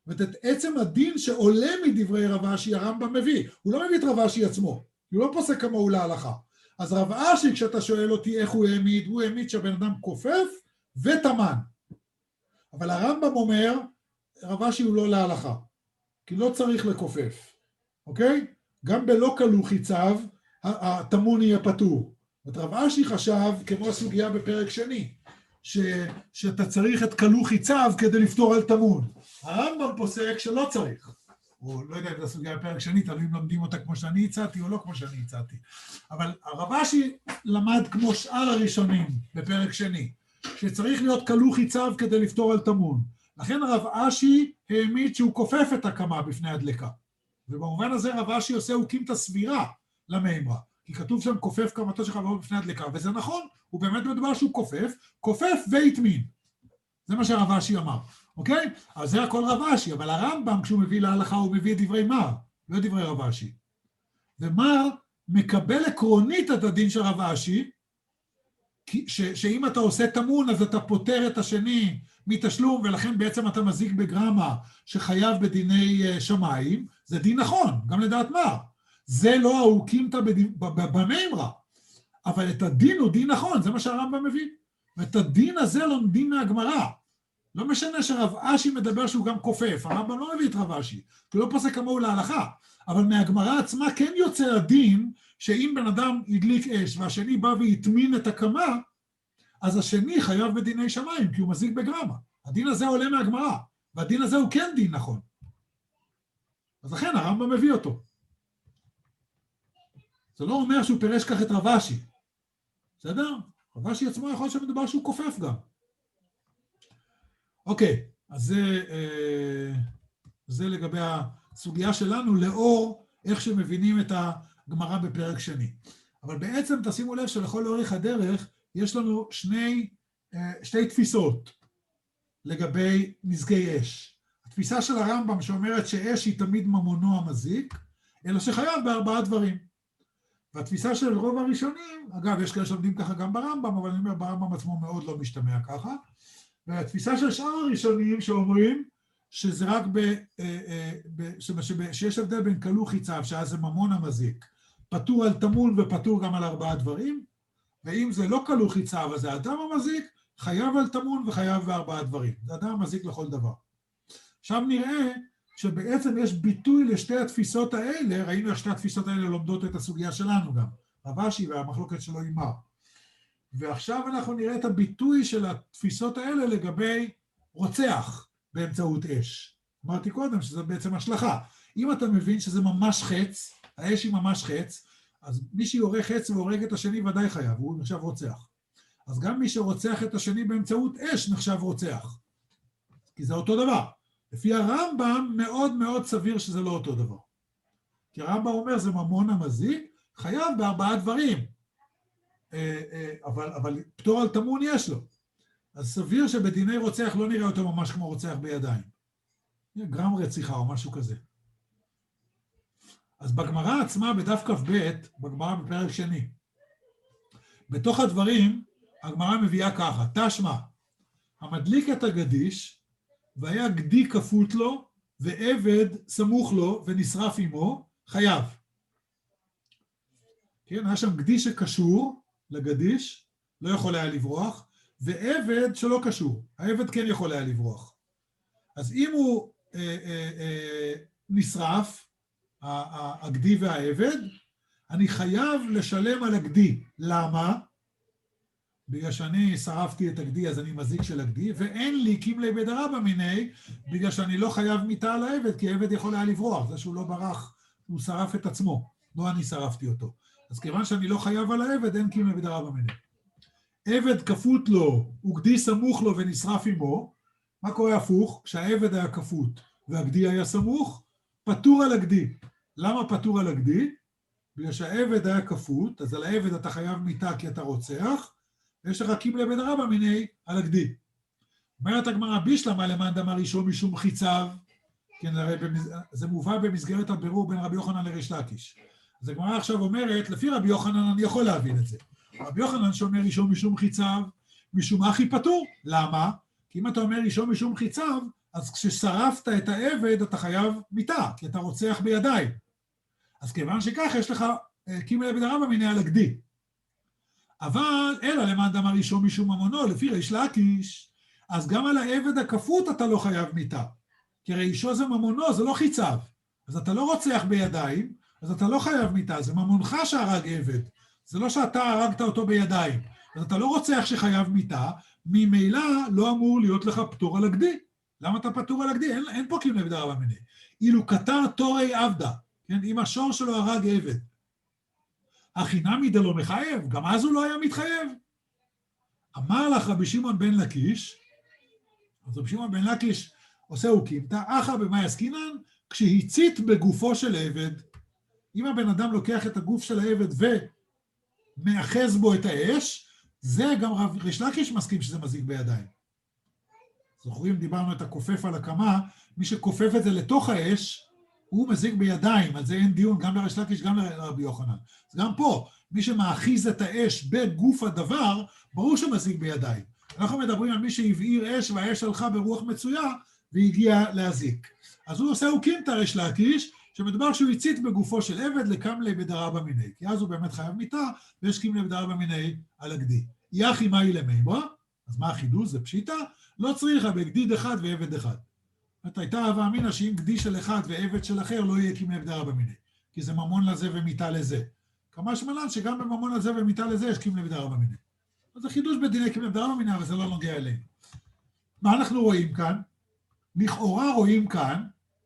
ואת עצם הדין שעולה מדברי רב אשי הרמב"ם מביא. הוא לא מביא את רב אשי עצמו, הוא לא פוסק כמוהו להלכה. אז רב אשי, כשאתה שואל אותי איך הוא העמיד שהבן אדם כופף וטמן. אבל הרמב"ם אומר, רב אשי הוא לא להלכה, כי לא צריך לכופף, אוקיי? גם בלא כלו חיציו, הטמון יהיה פטור. רב אשי חשב, כמו הסוגיה בפרק שני, שאתה צריך את כלו חיציו כדי לפתור על טמון. הרמב"ם פוסק שלא צריך. או לא יודע אם זו הסוגיה בפרק שני, תלוי אם לומדים אותה כמו שאני הצעתי או לא כמו שאני הצעתי. אבל הרב אשי למד כמו שאר הראשונים בפרק שני, שצריך להיות כלו חיציו כדי לפתור על טמון. לכן רב אשי העמיד שהוא כופף את הקמה בפני הדלקה. ובמובן הזה רב אשי עושה הוקים הסבירה למימרה. כי כתוב שם כופף קמתו של חברו בפני הדלקה, וזה נכון, הוא באמת מדבר שהוא כופף והטמין. זה מה שהרב אשי אמר, אוקיי? אז זה הכל רב אשי, אבל הרמב"ם כשהוא מביא להלכה הוא מביא את דברי מר, לא דברי רב אשי. ומר מקבל עקרונית את הדין של רב אשי, שאם אתה עושה תמון אז אתה פותר את השני מתשלום, ולכן בעצם אתה מזיק בגרמה שחייב בדיני שמיים, זה דין נכון, גם לדעת מר. זה לא ההוקימתא במימרה, אבל את הדין הוא דין נכון, זה מה שהרמב"ם מביא. ואת הדין הזה לומדים מהגמרא. לא משנה שרב אשי מדבר שהוא גם כופף, הרמב"ם לא מביא את רב אשי, כי לא פוסק כמוהו להלכה, אבל מהגמרא עצמה כן יוצא הדין, שאם בן אדם ידליק אש והשני בא והטמין את הקמה, אז השני חייב בדיני שמיים, כי הוא מזיק בגרמה. הדין הזה עולה מהגמרא, והדין הזה הוא כן דין נכון. אז לכן הרמב"ם מביא אותו. זה לא אומר שהוא פירש כך את רב אשי. בסדר? רב אשי עצמו יכול שמדובר שהוא כופף גם. אוקיי, אז זה לגבי הסוגיה שלנו, לאור איך שמבינים את הגמרא בפרק שני. אבל בעצם תשימו לב שלכל אורך הדרך יש לנו שתי תפיסות לגבי נזקי אש. התפיסה של הרמב"ם שאומרת שאש היא תמיד ממונו המזיק, אלא שחייב בארבעה דברים. והתפיסה של רוב הראשונים, אגב, יש כאלה שלומדים ככה גם ברמב"ם, אבל אני אומר, ברמב"ם עצמו מאוד לא משתמע ככה, והתפיסה של שאר הראשונים שאומרים שזה רק שיש הבדל בין כלו חיציו, שאז זה ממון המזיק, פטור על טמון ופטור גם על ארבעה דברים, ואם זה לא כלו חיציו, אז זה אדם המזיק, חייב על טמון וחייב בארבעה דברים. זה אדם המזיק לכל דבר. עכשיו נראה שבעצם יש ביטוי לשתי התפיסות האלה, ראינו איך שתי התפיסות האלה לומדות את הסוגיה שלנו גם, רב אשי והמחלוקת שלו עם מר. ועכשיו אנחנו נראה את הביטוי של התפיסות האלה לגבי רוצח באמצעות אש. אמרתי קודם שזה בעצם השלכה. אם אתה מבין שזה ממש חץ, האש היא ממש חץ, אז מי שיורה חץ והורג את השני ודאי חייב, הוא נחשב רוצח. אז גם מי שרוצח את השני באמצעות אש נחשב רוצח. כי זה אותו דבר. לפי הרמב"ם מאוד מאוד סביר שזה לא אותו דבר. כי הרמב"ם אומר זה ממון המזיק, חייב בארבעה דברים. אבל פטור על טמון יש לו. אז סביר שבדיני רוצח לא נראה אותו ממש כמו רוצח בידיים. גרם רציחה או משהו כזה. אז בגמרא עצמה בדף כ"ב, בגמרא בפרק שני, בתוך הדברים הגמרא מביאה ככה, תשמע, המדליק את הגדיש, והיה גדי כפות לו, ועבד סמוך לו ונשרף עמו, חייב. כן, היה שם גדי שקשור לגדיש, לא יכול היה לברוח, ועבד שלא קשור, העבד כן יכול היה לברוח. אז אם הוא נשרף, הגדי והעבד, אני חייב לשלם על הגדי. למה? בגלל שאני שרפתי את הגדי, אז אני מזיק של הגדי, ואין לי קימלי בדרבא מיני, בגלל שאני לא חייב מיתה על העבד, כי העבד יכול היה לברוח, זה שהוא לא ברח, הוא שרף את עצמו, לא אני שרפתי אותו. אז כיוון שאני לא חייב על העבד, אין קימלי בדרבא מיני. עבד כפות לו, וגדי סמוך לו ונשרף עמו, מה קורה הפוך? כשהעבד היה כפות והגדי היה סמוך, פטור על הגדי. למה פטור על הגדי? בגלל שהעבד היה כפות, אז על העבד אתה חייב מיתה כי אתה רוצח, ויש לך קימלי בדרבא מיני על הגדי. אומרת הגמרא בישלמה למאן דאמר ראשון משום חיציו, כן, זה מובא במסגרת הבירור בין רבי יוחנן לריש לקיש. אז הגמרא עכשיו אומרת, לפי רבי יוחנן אני יכול להבין את זה. רבי יוחנן שאומר ראשון משום חיציו, משום אחי פטור. למה? כי אם אתה אומר ראשון משום חיציו, אז כששרפת את העבד, אתה חייב מיתה, כי אתה רוצח בידיים. אז כיוון שכך, יש לך קימלה בדרבא מיניה על הגדי. אבל, אלא למען דאמר אישו משום ממונו, לפי ריש לקיש, אז גם על העבד הכפות אתה לא חייב מיתה. כי הרי אישו זה ממונו, זה לא חיציו. אז אתה לא רוצח בידיים, אז אתה לא חייב מיתה, זה ממונך שהרג עבד. זה לא שאתה הרגת אותו בידיים. אז אתה לא רוצח שחייב מיתה, ממילא לא אמור להיות לך פטור על הגדי. למה אתה פטור על הגדי? אין פה קימלה בדרבא מיניה. אילו קטר תורי עבדה, כן? אם השור שלו הרג עבד. החינמי דלא מחייב, גם אז הוא לא היה מתחייב. אמר לך רבי שמעון בן לקיש, אז רבי שמעון בן לקיש עושה אוקימתא, אחא במאי עסקינן, כשהצית בגופו של עבד, אם הבן אדם לוקח את הגוף של העבד ומאחז בו את האש, זה גם ריש לקיש מסכים שזה מזיק בידיים. זוכרים, דיברנו את הכופף על הקמה, מי שכופף את זה לתוך האש, הוא מזיק בידיים, על זה אין דיון, גם לריש לקיש, גם לרבי יוחנן. אז גם פה, מי שמאחיז את האש בגוף הדבר, ברור שמזיק בידיים. אנחנו מדברים על מי שהבעיר אש, והאש הלכה ברוח מצויה, והגיע להזיק. אז הוא עושה אוקימתא ריש לקיש, שמדבר שהוא הצית בגופו של עבד לקמלה בדרבא מיניה, כי אז הוא באמת חייב מיתה, ויש קימלה בדרבא מיניה על הגדי. יחי מאי למימרא, אז מה החידוש? זה פשיטא, לא צריכה בגדיד אחד ועבד אחד. הייתה הווה אמינא שאם גדי של אחד ועבד של אחר לא יהיה קימלה בדרבא מיניה, כי זה ממון לזה ומיתה לזה. כמשמע שגם בממון לזה ומיתה לזה יש קימלה בדרבא מיניה. אז זה חידוש בדיני קימלה בדרבא מיניה, אבל זה לא נוגע אלינו. מה אנחנו רואים כאן? לכאורה רואים כאן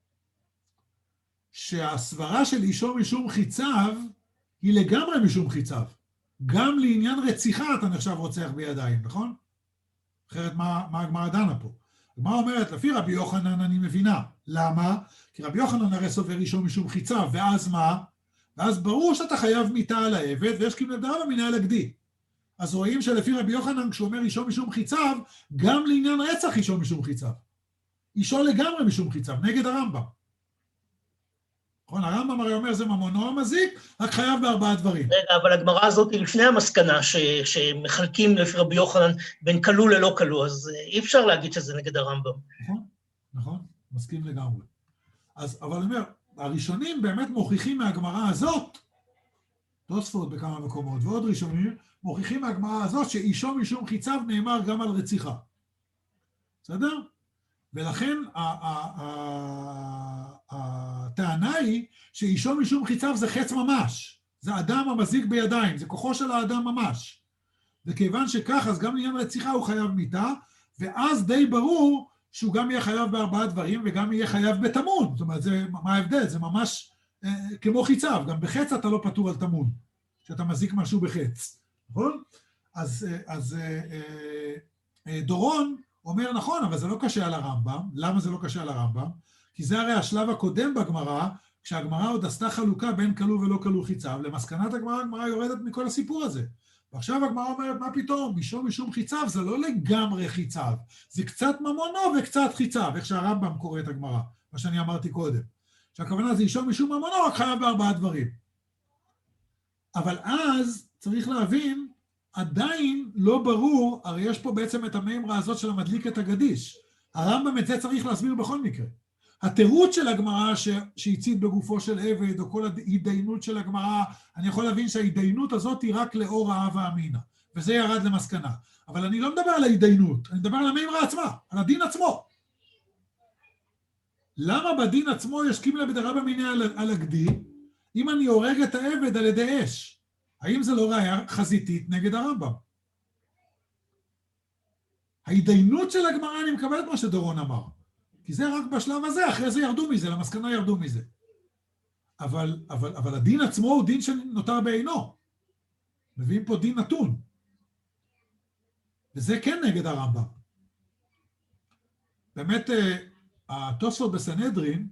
שהסברה של אישו משום חיציו היא לגמרי משום חיציו. גם לעניין רציחה אתה נחשב רוצח בידיים, נכון? אחרת מה הגמרא דנה פה? הגמרא אומרת, לפי רבי יוחנן אני מבינה. למה? כי רבי יוחנן הרי סובר אישו משום חיציו, ואז מה? ואז ברור שאתה חייב מיתה על העבד, ויש קימלה בדרבא מיניה על הגדי. אז רואים שלפי רבי יוחנן, כשהוא אומר אישו משום חיציו, גם לעניין רצח אישו משום חיציו. אישו לגמרי משום חיציו, נגד הרמב"ם. נכון, הרמב"ם הרי אומר זה ממונו המזיק, רק חייב בארבעה דברים. רגע, אבל הגמרא הזאת היא לפני המסקנה שמחלקים לפי רבי יוחנן בין כלוא ללא כלוא, אז אי אפשר להגיד שזה נגד הרמב"ם. נכון, נכון, מסכים לגמרי. אז, אבל אני אומר, הראשונים באמת מוכיחים מהגמרא הזאת, תוספות בכמה מקומות, ועוד ראשונים, מוכיחים מהגמרא הזאת שאישו משום חיציו נאמר גם על רציחה. בסדר? ולכן הטענה היא שאישו משום חיציו זה חץ ממש, זה אדם המזיק בידיים, זה כוחו של האדם ממש. וכיוון שכך, אז גם לעניין רציחה הוא חייב מיתה, ואז די ברור שהוא גם יהיה חייב בארבעה דברים, וגם יהיה חייב בתמון. זאת אומרת, זה, מה ההבדל? זה ממש כמו חיציו, גם בחץ אתה לא פטור על תמון, שאתה מזיק משהו בחץ, נכון? אז דורון אומר נכון, אבל זה לא קשה על הרמב"ם. למה זה לא קשה על הרמב"ם? כי זה הרי השלב הקודם בגמרא, כשהגמרא עוד עשתה חלוקה בין כלוא ולא כלוא חיציו, למסקנת הגמרא יורדת מכל הסיפור הזה. ועכשיו הגמרא אומרת, מה פתאום? משום חיציו זה לא לגמרי חיציו, זה קצת ממונו וקצת חיציו, איך שהרמב"ם קורא את הגמרא, מה שאני אמרתי קודם. שהכוונה זה אישו משום ממונו, רק חייב בארבעה דברים. אבל אז צריך להבין, עדיין לא ברור, הרי יש פה בעצם את המימרה הזאת של המדליק את הגדיש. הרמב"ם את זה צריך להסביר בכל מקרה. התירוץ של הגמרא שהצית בגופו של עבד, או כל ההתדיינות של הגמרא, אני יכול להבין שההתדיינות הזאת היא רק לאור ההווה אמינא, וזה ירד למסקנה. אבל אני לא מדבר על ההתדיינות, אני מדבר על המימרה עצמה, על הדין עצמו. למה בדין עצמו יש קימלה בדרבא מיניה על הגדי, אם אני הורג את העבד על ידי אש? האם זה לא ראיה חזיתית נגד הרמב"ם? ההתדיינות של הגמרא, אני מקבל את מה שדורון אמר. כי זה רק בשלב הזה, אחרי זה ירדו מזה, למסקנה ירדו מזה. אבל הדין עצמו הוא דין שנותר בעינו. מביאים פה דין נתון. וזה כן נגד הרמב"ם. באמת, התוספות בסנהדרין,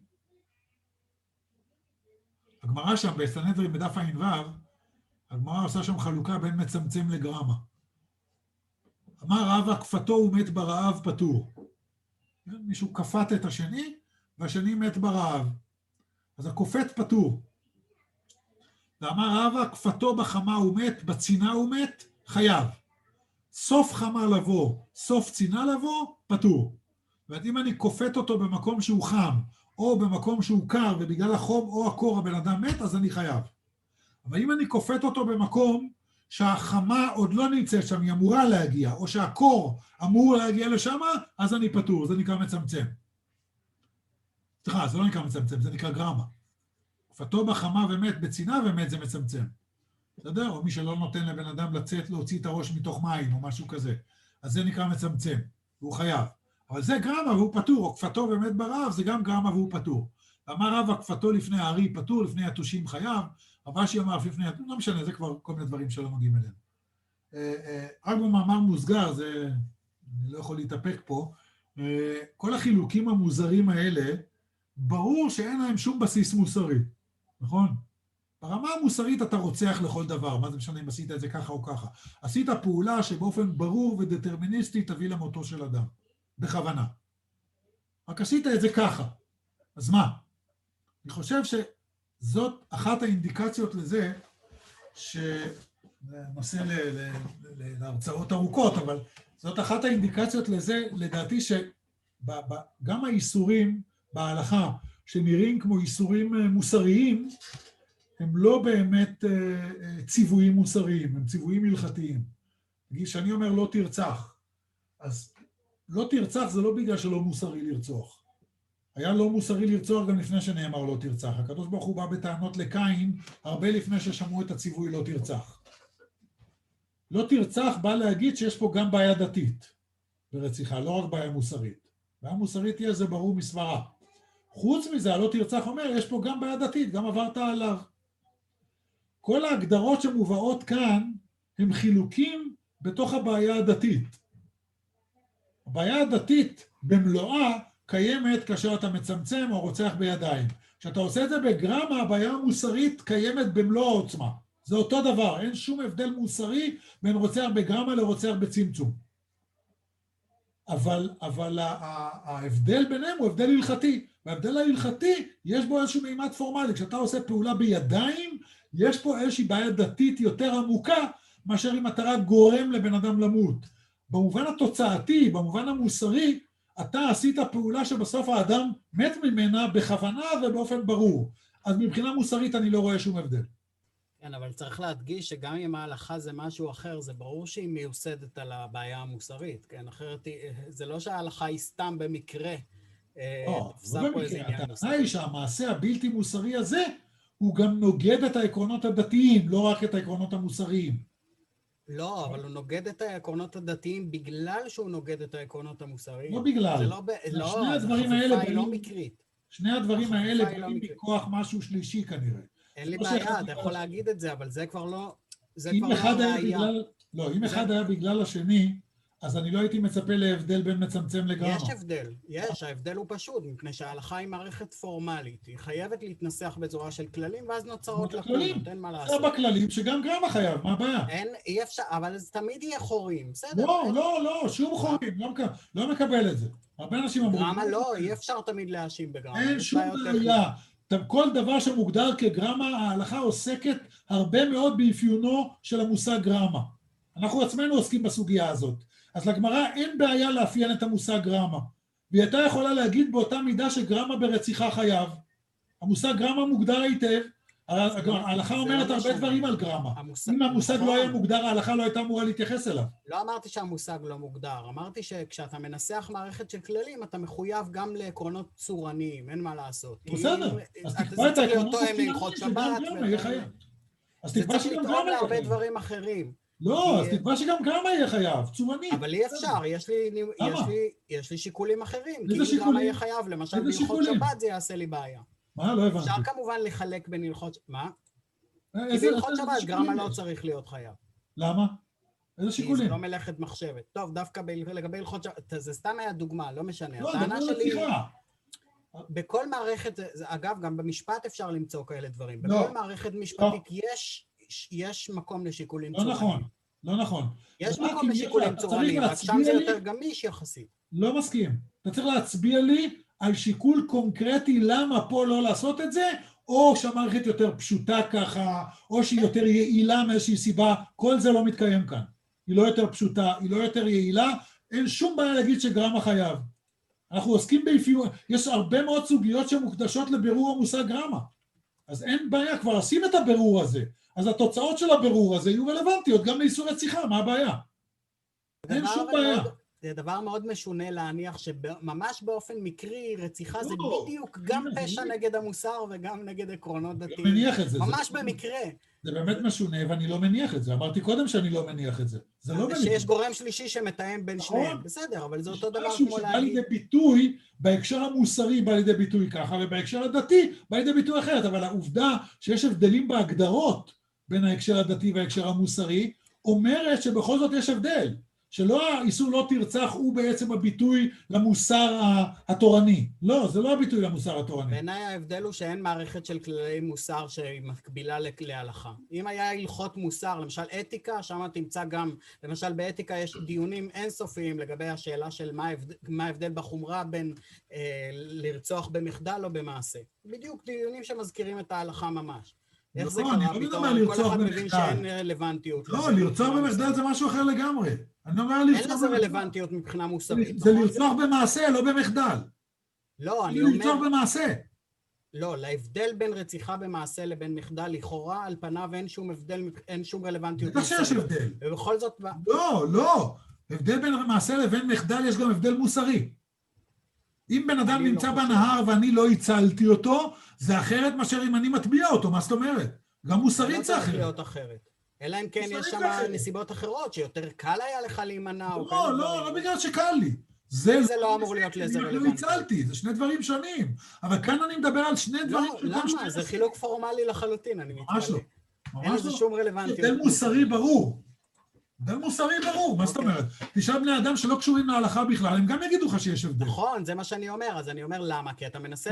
הגמרא שם בסנהדרין בדף ע"ו, הגמרא עושה שם חלוקה בין מצמצם לגרמה. אמר רבא, כפתו הוא מת ברעב פטור. מישהו כפת את השני, והשני מת ברעב. אז הכופת פטור. ואמר רבא, כפתו בחמה הוא מת, בצינה הוא מת, חייב. סוף חמה לבוא, סוף צינה לבוא, פטור. ואם אני כופת אותו במקום שהוא חם, או במקום שהוא קר, ובגלל החום או הקור הבן אדם מת, אז אני חייב. אבל אם אני כופת אותו במקום שהחמה עוד לא נמצאת שם, היא אמורה להגיע, או שהקור אמור להגיע לשם, אז אני פטור, זה נקרא מצמצם. סליחה, זה לא נקרא מצמצם, זה נקרא גרמה. כופתו בחמה ומת, בצינה ומת, זה מצמצם. בסדר? או מי שלא נותן לבן אדם לצאת, להוציא את הראש מתוך מים, או משהו כזה. אז זה נקרא מצמצם, והוא חייב. אבל זה גרמה והוא פטור, או כפתו ומת ברעב, זה גם גרמה והוא פטור. אמר רבא, כפתו לפני הארי פטור, לפני יתושים חייב, רבשי אמר לפני, לא משנה, זה כבר כל מיני דברים שלא נוגעים אליהם. רק במאמר מוסגר, זה, אני לא יכול להתאפק פה, כל החילוקים המוזרים האלה, ברור שאין להם שום בסיס מוסרי, נכון? ברמה המוסרית אתה רוצח לכל דבר, מה זה משנה אם עשית את זה ככה או ככה. עשית פעולה שבאופן ברור ודטרמיניסטי תביא למותו של אדם, בכוונה. רק עשית את זה ככה, אז מה? אני חושב שזאת אחת האינדיקציות לזה, שנושא להרצאות ארוכות, אבל זאת אחת האינדיקציות לזה, לדעתי שגם האיסורים בהלכה, שנראים כמו איסורים מוסריים, הם לא באמת ציוויים מוסריים, הם ציוויים הלכתיים. נגיד שאני אומר לא תרצח, אז לא תרצח זה לא בגלל שלא מוסרי לרצוח. היה לא מוסרי לרצוח גם לפני שנאמר לא תרצח. הקדוש ברוך הוא בא בטענות לקין, הרבה לפני ששמעו את הציווי לא תרצח. לא תרצח בא להגיד שיש פה גם בעיה דתית ברציחה, לא רק בעיה מוסרית. בעיה מוסרית תהיה זה ברור מסברה. חוץ מזה, הלא תרצח אומר, יש פה גם בעיה דתית, גם עברת עליו. כל ההגדרות שמובאות כאן הם חילוקים בתוך הבעיה הדתית. הבעיה הדתית במלואה קיימת כאשר אתה מצמצם או רוצח בידיים. כשאתה עושה את זה בגרמה, הבעיה המוסרית קיימת במלוא העוצמה. זה אותו דבר, אין שום הבדל מוסרי בין רוצח בגרמה לרוצח בצמצום. אבל ההבדל ביניהם הוא הבדל הלכתי. וההבדל ההלכתי, יש בו איזשהו מימד פורמלי. כשאתה עושה פעולה בידיים, יש פה איזושהי בעיה דתית יותר עמוקה, מאשר אם אתה רק גורם לבן אדם למות. במובן התוצאתי, במובן המוסרי, אתה עשית פעולה שבסוף האדם מת ממנה בכוונה ובאופן ברור. אז מבחינה מוסרית אני לא רואה שום הבדל. כן, אבל צריך להדגיש שגם אם ההלכה זה משהו אחר, זה ברור שהיא מיוסדת על הבעיה המוסרית, כן? אחרת זה לא שההלכה היא סתם במקרה. לא במקרה, הטענה היא שהמעשה הבלתי מוסרי הזה, הוא גם נוגד את העקרונות הדתיים, לא רק את העקרונות המוסריים. לא, אבל הוא נוגד את העקרונות הדתיים בגלל שהוא נוגד את העקרונות המוסריים. לא בגלל. שני הדברים האלה היא לא מקרית. שני הדברים האלה באים מכוח משהו שלישי כנראה. אין לי בעיה, אתה יכול להגיד את זה, אבל זה כבר לא... אם אחד היה בגלל השני, אז אני לא הייתי מצפה להבדל בין מצמצם לגרמה. יש הבדל, ההבדל הוא פשוט, מפני שההלכה היא מערכת פורמלית, היא חייבת להתנסח בצורה של כללים, ואז נוצרות לקונות, אין מה לעשות. זה בכללים שגם גרמה חייב, מה הבעיה? אי אפשר, אבל זה תמיד יהיה חורים, בסדר? לא, שום חורים, לא מקבל את זה. הרבה אנשים אמרו... גרמה לא, אי אפשר תמיד להאשים בגרמה. אין שום בעיה. כל דבר שמוגדר כגרמה, ההלכה עוסקת הרבה מאוד באפיונו של המושג גרמה. אנחנו עצמנו עוסקים בסוגיה הזאת. אז לגמרא אין בעיה לאפיין את המושג גרמה. והיא הייתה יכולה להגיד באותה מידה שגרמה ברציחה חייב. המושג גרמה מוגדר היטב, ההלכה אומרת הרבה דברים על גרמה. אם המושג לא היה מוגדר, ההלכה לא הייתה אמורה להתייחס אליו. לא אמרתי שהמושג לא מוגדר, אמרתי שכשאתה מנסח מערכת של כללים, אתה מחויב גם לעקרונות צורניים, אין מה לעשות. בסדר, אז תקבע את העקרונות הצורניים שגם גרמה יהיה חייב. זה צריך לתרום להרבה דברים אחרים. לא, אז תקבע שגם גרמה יהיה חייב, צורנית. אבל אי אפשר, יש לי שיקולים אחרים. איזה שיקולים? גרמה יהיה חייב, למשל בהלכות שבת זה יעשה לי בעיה. מה? לא הבנתי. אפשר כמובן לחלק בין הלכות... מה? כי בהלכות שבת גרמה לא צריך להיות חייב. למה? איזה שיקולים? כי זה לא מלאכת מחשבת. טוב, דווקא לגבי הלכות שבת, זה סתם היה דוגמה, לא משנה. לא, דבר לשיחה. בכל מערכת, אגב, גם במשפט אפשר למצוא כאלה דברים. בכל מערכת משפטית יש מקום לשיקולים צורניים. לא נכון. יש מקום לשיקולים צורניים, רק שם זה יותר גמיש יחסית. לא מסכים. אתה צריך להצביע לי על שיקול קונקרטי למה פה לא לעשות את זה, או שהמערכת יותר פשוטה ככה, או שהיא יותר יעילה מאיזושהי סיבה, כל זה לא מתקיים כאן. היא לא יותר פשוטה, היא לא יותר יעילה, אין שום בעיה להגיד שגרמה חייב. אנחנו עוסקים באפיון, יש הרבה מאוד סוגיות שמוקדשות לבירור המושג גרמה. אז אין בעיה, כבר עושים את הבירור הזה. אז התוצאות של הבירור הזה יהיו רלוונטיות גם לאיסור רציחה, מה הבעיה? אין שום בעיה. זה דבר מאוד משונה להניח שממש באופן מקרי רציחה זה בדיוק גם פשע נגד המוסר וגם נגד עקרונות דתיים. אני לא מניח את זה. ממש במקרה. זה באמת משונה ואני לא מניח את זה. אמרתי קודם שאני לא מניח את זה. זה לא מניח. שיש גורם שלישי שמתאם בין שניהם. בסדר, אבל זה אותו דבר כמו שבא לידי ביטוי, בהקשר המוסרי בא לידי ביטוי ככה, ובהקשר הדתי בא לידי ביטוי אחרת. אבל העובדה שיש הבדלים בהגדרות בין ההקשר הדתי וההקשר המוסרי, אומרת שבכל זאת יש הבדל. שלא האיסור לא תרצח הוא בעצם הביטוי למוסר התורני. לא, זה לא הביטוי למוסר התורני. בעיניי ההבדל הוא שאין מערכת של כללי מוסר שהיא מקבילה להלכה. אם היה הלכות מוסר, למשל אתיקה, שם תמצא גם, למשל באתיקה יש דיונים אינסופיים לגבי השאלה של מה ההבדל בחומרה בין לרצוח במחדל או במעשה. בדיוק דיונים שמזכירים את ההלכה ממש. איך זה קרה פתאום? כל אחד מבין שאין רלוונטיות. לא, לרצוח במחדל זה משהו אחר לגמרי. אין לזה רלוונטיות מבחינה מוסרית. זה לרצוח במעשה, לא במחדל. לא, אני אומר... לרצוח במעשה. לא, להבדל בין רציחה במעשה לבין מחדל, לכאורה על פניו אין שום רלוונטיות. בטח שיש הבדל. ובכל זאת... לא. הבדל בין מעשה לבין מחדל יש גם הבדל מוסרי. אם בן אדם נמצא בנהר ואני לא הצלתי אותו, זה אחרת מאשר אם אני מטביע אותו, מה זאת אומרת? גם מוסרית זה אחרת. אלא אם כן יש שם נסיבות אחרות, שיותר קל היה לך להימנע. לא בגלל שקל לי. זה לא אמור להיות לזה רלוונטי. לא הצלתי, זה שני דברים שונים. אבל כאן אני מדבר על שני דברים... למה? זה חילוק פורמלי לחלוטין, אני מתפלא. ממש לא. אין לזה שום רלוונטיות. הבדל מוסרי ברור. מה זאת אומרת? תשאל בני אדם שלא קשורים להלכה בכלל, הם גם יגידו לך שיש הבדל. נכון, זה מה שאני אומר, אז אני אומר למה? כי אתה מנסה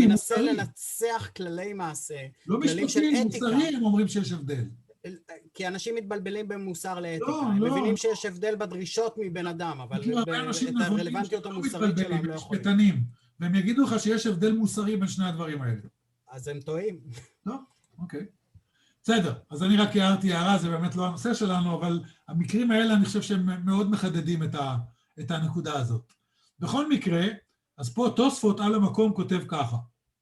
לנצח כללי מעשה. לא משפטים, מוסרי, הם אומרים שיש הבדל. כי אנשים מתבלבלים במוסר לאתיקה, הם מבינים שיש הבדל בדרישות מבן אדם, אבל את הרלוונטיות המוסרית שלהם לא יכולים. והם יגידו לך שיש הבדל מוסרי בין שני הדברים האלה. אז הם טועים. לא, אוקיי. בסדר, אז אני רק הערתי הערה, זה באמת לא הנושא שלנו, אבל המקרים האלה אני חושב שהם מאוד מחדדים את הנקודה הזאת. בכל מקרה, אז פה תוספות על המקום כותב ככה.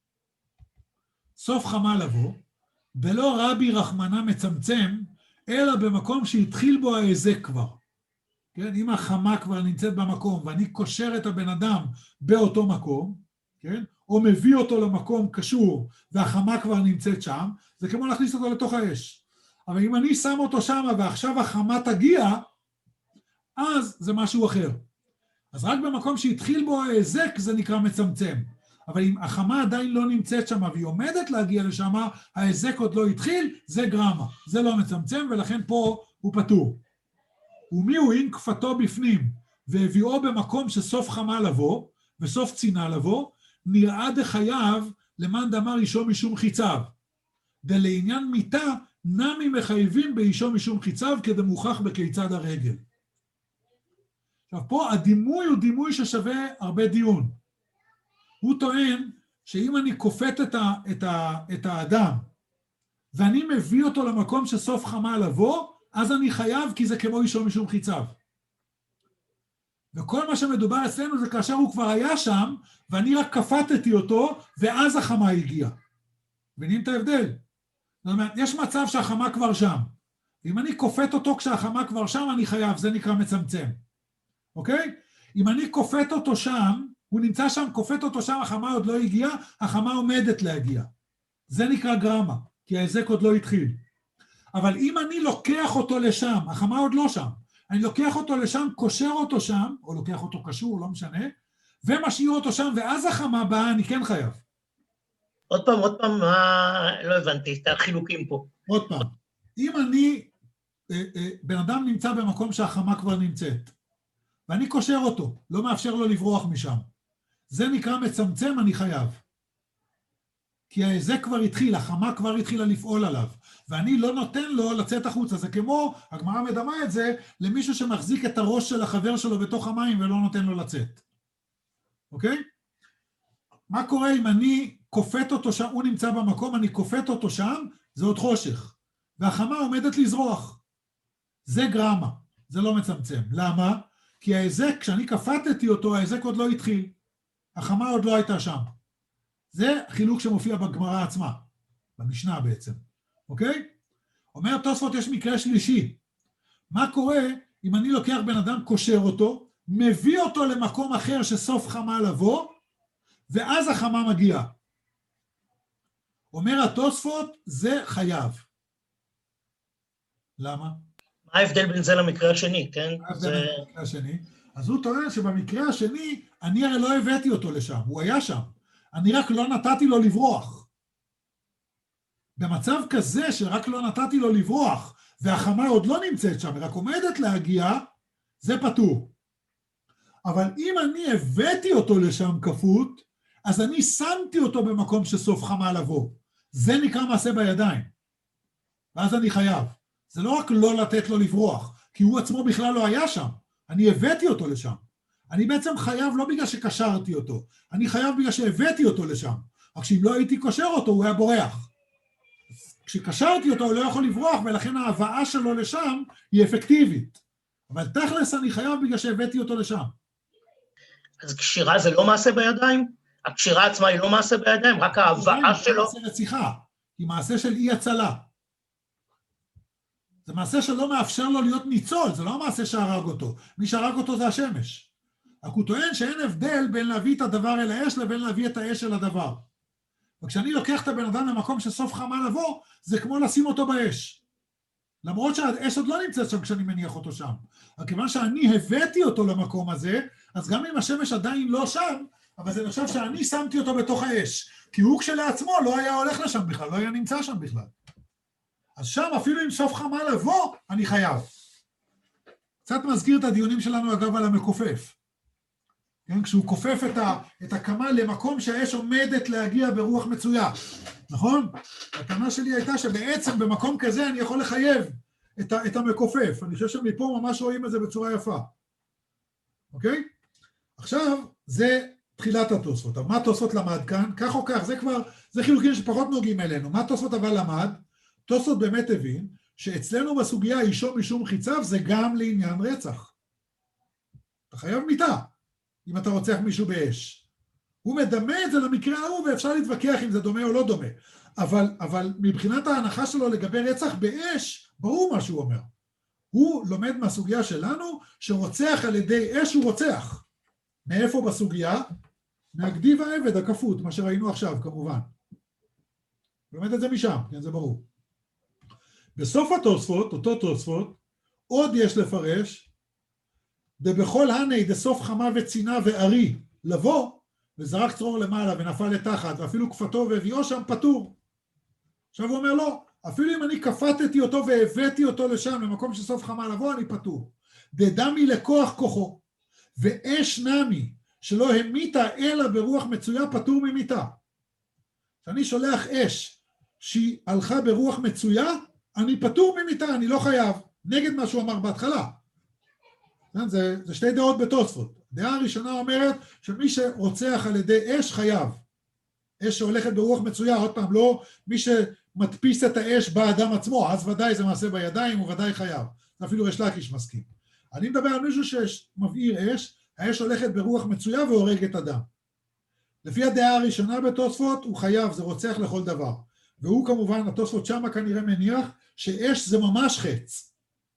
סוף חמה לבוא, ולא רבי רחמנה מצמצם, אלא במקום שהתחיל בו ההיזק כבר. כן? אם החמה כבר נמצאת במקום, ואני קושר את הבן אדם באותו מקום, כן? או מביא אותו למקום קשור, והחמה כבר נמצאת שם, זה כמו להכניס אותו לתוך האש. אבל אם אני שם אותו שם, ועכשיו החמה תגיע, אז זה משהו אחר. אז רק במקום שהתחיל בו ההיזק, זה נקרא מצמצם. אבל אם החמה עדיין לא נמצאת שם, והיא עומדת להגיע לשם, ההיזק עוד לא התחיל, זה גרמה. זה לא מצמצם, ולכן פה הוא פטור. ומי הוא אין כפתו בפנים, והביאו במקום שסוף חמה לבוא, וסוף צינה לבוא, נראה דחייב למאן דאמר אישו משום חיציו. ולעניין מיתה, נמי מחייבים באישו משום חיציו, כדמוכח בכיצד הרגל. עכשיו פה הדימוי הוא דימוי ששווה הרבה דיון. הוא טוען שאם אני כופת את האדם, ואני מביא אותו למקום שסוף חמה לבוא, אז אני חייב כי זה כמו אישו משום חיציו. וכל מה שמדובר אצלנו זה כאשר הוא כבר היה שם, ואני רק כפתתי אותו, ואז החמה הגיעה. מבינים את ההבדל? זאת אומרת, יש מצב שהחמה כבר שם. אם אני כופת אותו כשהחמה כבר שם, אני חייב, זה נקרא מצמצם. אוקיי? אם אני כופת אותו שם, הוא נמצא שם, כופת אותו שם, החמה עוד לא הגיעה, החמה עומדת להגיע. זה נקרא גרמה, כי ההיזק עוד לא התחיל. אבל אם אני לוקח אותו לשם, החמה עוד לא שם, אני לוקח אותו לשם, קושר אותו שם, או לוקח אותו קשור, לא משנה, ומשאיר אותו שם, ואז החמה באה, אני כן חייב. עוד פעם, לא הבנתי, את החילוקים פה. עוד פעם, אם אני, בן אדם נמצא במקום שהחמה כבר נמצאת, ואני קושר אותו, לא מאפשר לו לברוח משם, זה נקרא מצמצם, אני חייב. כי זה כבר התחיל, החמה כבר התחילה לפעול עליו, ואני לא נותן לו לצאת החוצה. זה כמו, הגמרא מדמה את זה, למישהו שמחזיק את הראש של החבר שלו בתוך המים ולא נותן לו לצאת. אוקיי? מה קורה אם אני כופת אותו שם, הוא נמצא במקום, אני כופת אותו שם, זה עוד חושך, והחמה עומדת לזרוח. זה גרמה, זה לא מצמצם. למה? כי ההיזק, כשאני כפתתי אותו, ההיזק עוד לא התחיל. החמה עוד לא הייתה שם. זה חילוק שמופיע בגמרא עצמה, במשנה בעצם, אוקיי? אומר תוספות, יש מקרה שלישי. מה קורה אם אני לוקח בן אדם, קושר אותו, מביא אותו למקום אחר שסוף חמה לבוא, ואז החמה מגיעה. אומר התוספות, זה חייב. למה? מה ההבדל בין זה למקרה השני, כן? מה ההבדל בין למקרה השני? אז הוא טוען שבמקרה השני, אני הרי לא הבאתי אותו לשם, הוא היה שם. אני רק לא נתתי לו לברוח. במצב כזה שרק לא נתתי לו לברוח, והחמה עוד לא נמצאת שם, רק עומדת להגיע, זה פטור. אבל אם אני הבאתי אותו לשם כפות, אז אני שמתי אותו במקום שסוף חמה לבוא. זה נקרא מעשה בידיים. ואז אני חייב. זה לא רק לא לתת לו לברוח, כי הוא עצמו בכלל לא היה שם. אני הבאתי אותו לשם. אני בעצם חייב לא בגלל שקשרתי אותו, אני חייב בגלל שהבאתי אותו לשם. רק שאם לא הייתי קושר אותו, הוא היה בורח. כשקשרתי אותו, הוא לא יכול לברוח, ולכן ההבאה שלו לשם היא אפקטיבית. אבל תכלס אני חייב בגלל שהבאתי אותו לשם. אז קשירה זה לא מעשה בידיים? הקשירה עצמה היא לא מעשה בידיים, רק ההבאה שלו... זה מעשה רציחה, היא מעשה של אי הצלה. זה מעשה שלא מאפשר לו להיות ניצול, זה לא מעשה שהרג אותו. מי שהרג אותו זה השמש. רק הוא טוען שאין הבדל בין להביא את הדבר אל האש לבין להביא את האש אל הדבר. וכשאני לוקח את הבן אדם למקום שסוף חמה לבוא, זה כמו לשים אותו באש. למרות שהאש עוד לא נמצאת שם כשאני מניח אותו שם. אבל כיוון שאני הבאתי אותו למקום הזה, אז גם אם השמש עדיין לא שם, אבל זה נחשב שאני שמתי אותו בתוך האש. כי הוא כשלעצמו לא היה הולך לשם בכלל, לא היה נמצא שם בכלל. אז שם אפילו אם סוף חמה לבוא, אני חייב. קצת מזכיר את הדיונים שלנו אגב על המכופף. כן? כשהוא כופף את הקמה למקום שהאש עומדת להגיע ברוח מצויה. נכון? הטענה שלי הייתה שבעצם במקום כזה אני יכול לחייב את המכופף. אני חושב שמפה ממש רואים את זה בצורה יפה. אוקיי? עכשיו, זה תחילת התוספות. אבל מה תוספות למד כאן? כך או כך, זה חילוקים שפחות נוגעים אלינו. מה תוספות אבל למד? תוספות באמת הבין שאצלנו בסוגיה אישו משום חיציו זה גם לעניין רצח. אתה חייב מיתה, אם אתה רוצח מישהו באש. הוא מדמה את זה למקרה ההוא, ואפשר להתווכח אם זה דומה או לא דומה. אבל מבחינת ההנחה שלו לגבי רצח באש, ברור מה שהוא אומר. הוא לומד מהסוגיה שלנו, שרוצח על ידי אש הוא רוצח. מאיפה בסוגיה? מהגדיב העבד, הכפות, מה שראינו עכשיו, כמובן. לומד את זה משם, כן, זה ברור. בסוף התוספות, אותו תוספות, עוד יש לפרש, ובכל הני דסוף חמה וצינה וארי לבוא, וזרק צרור למעלה ונפל לתחת, ואפילו כפתו והביאו שם פטור. עכשיו הוא אומר לא, אפילו אם אני כפתתי אותו והבאתי אותו לשם, למקום שסוף חמה לבוא, אני פטור. דדמי לכוח כוחו, ואש נמי, שלא המיתה אלא ברוח מצויה, פטור ממיתה. כשאני שולח אש שהיא הלכה ברוח מצויה, אני פטור ממיתה, אני לא חייב, נגד מה שהוא אמר בהתחלה. זה שתי דעות בתוספות. דעה הראשונה אומרת שמי שרוצח על ידי אש חייב. אש שהולכת ברוח מצויה, עוד פעם, לא מי שמדפיס את האש באדם עצמו, אז ודאי זה מעשה בידיים, הוא ודאי חייב. זה אפילו ריש לקיש מסכים. אני מדבר על מישהו שמבעיר אש, האש הולכת ברוח מצויה והורגת אדם. לפי הדעה הראשונה בתוספות, הוא חייב, זה רוצח לכל דבר. והוא כמובן, התוספות שמה כנראה מניח, שאש זה ממש חץ.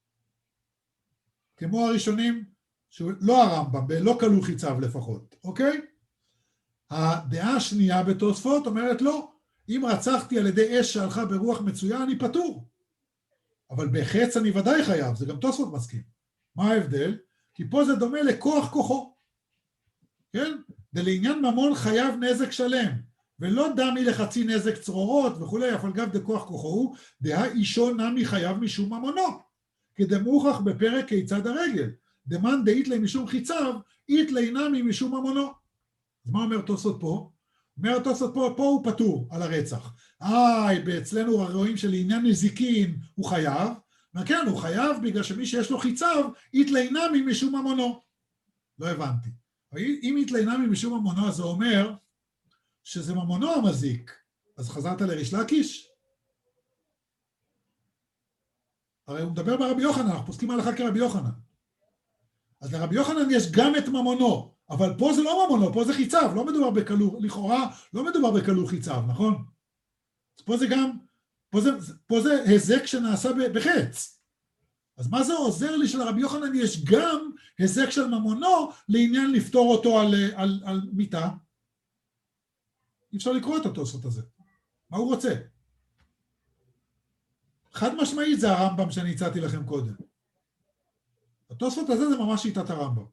כמו הראשונים, לא הרמב"ם, לא קלו חיציו לפחות, אוקיי? הדעה השנייה בתוספות אומרת לא, אם רצחתי על ידי אש שהלכה ברוח מצויה, אני פטור. אבל בחץ אני ודאי חייב, זה גם תוספות מסכים. מה ההבדל? כי פה זה דומה לכוח כוחו. כן? ולעניין ממון חייב נזק שלם, ולא דמי לחצי נזק צרורות וכולי, אבל גם דכוח כוחו הוא, דהה אישו נמי חייב משום ממונו. כדמוכח בפרק כיצד הרגל. דמן דאית לי משום חיציו, אית לי נמי משום ממונו. אז מה אומר תוספות פה? אומר תוספות פה הוא פטור על הרצח. אצלנו רואים שלעניין נזיקין הוא חייב, וכן הוא חייב בגלל שמי שיש לו חיציו, אית לי נמי משום ממונו. לא הבנתי. אם אית לי נמי משום ממונו, זה אומר שזה ממונו המזיק. אז חזרת לריש לקיש? הרי הוא מדבר ברבי יוחנן, אנחנו פוסקים הלכה כרבי יוחנן. אז לרבי יוחנן יש גם את ממונו, אבל פה זה לא ממונו, פה זה חיצב, לא מדובר בכלוא, לכאורה לא מדובר בכלוא חיצב, נכון? אז פה זה גם, פה זה הזק שנעשה בחץ. אז מה זה עוזר לי שלרבי יוחנן יש גם הזק של ממונו לעניין לפתור אותו על מיטה? אי אפשר לקרוא את התוספות הזה. מה הוא רוצה? חד משמעית זה הרמב"ם שאני הצעתי לכם קודם. התוספות הזה זה ממש שיטת הרמב"ם.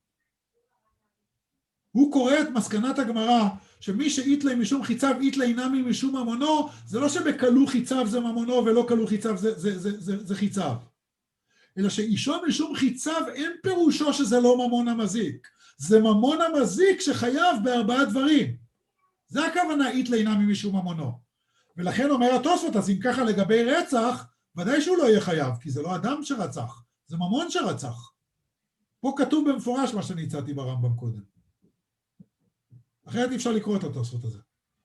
הוא קורא את מסקנת הגמרא, שמי שאיתלי משום חיצב איתלי נמי משום ממונו, זה לא שבכלוא חיצב זה ממונו ולא כלוא חיצב זה חיצב. אלא שאישו משום חיצב אין פירושו שזה לא ממון המזיק. זה ממון המזיק שחייב בארבעה דברים. זה הכוונה איתלי נמי משום ממונו. ולכן אומר התוספות, אז אם ככה לגבי רצח, ודאי שהוא לא יהיה חייב, כי זה לא אדם שרצח, זה ממון שרצח. פה כתוב במפורש מה שאני הצעתי ברמב"ם קודם. אחרת אי אפשר לקרוא את התוספות הזה.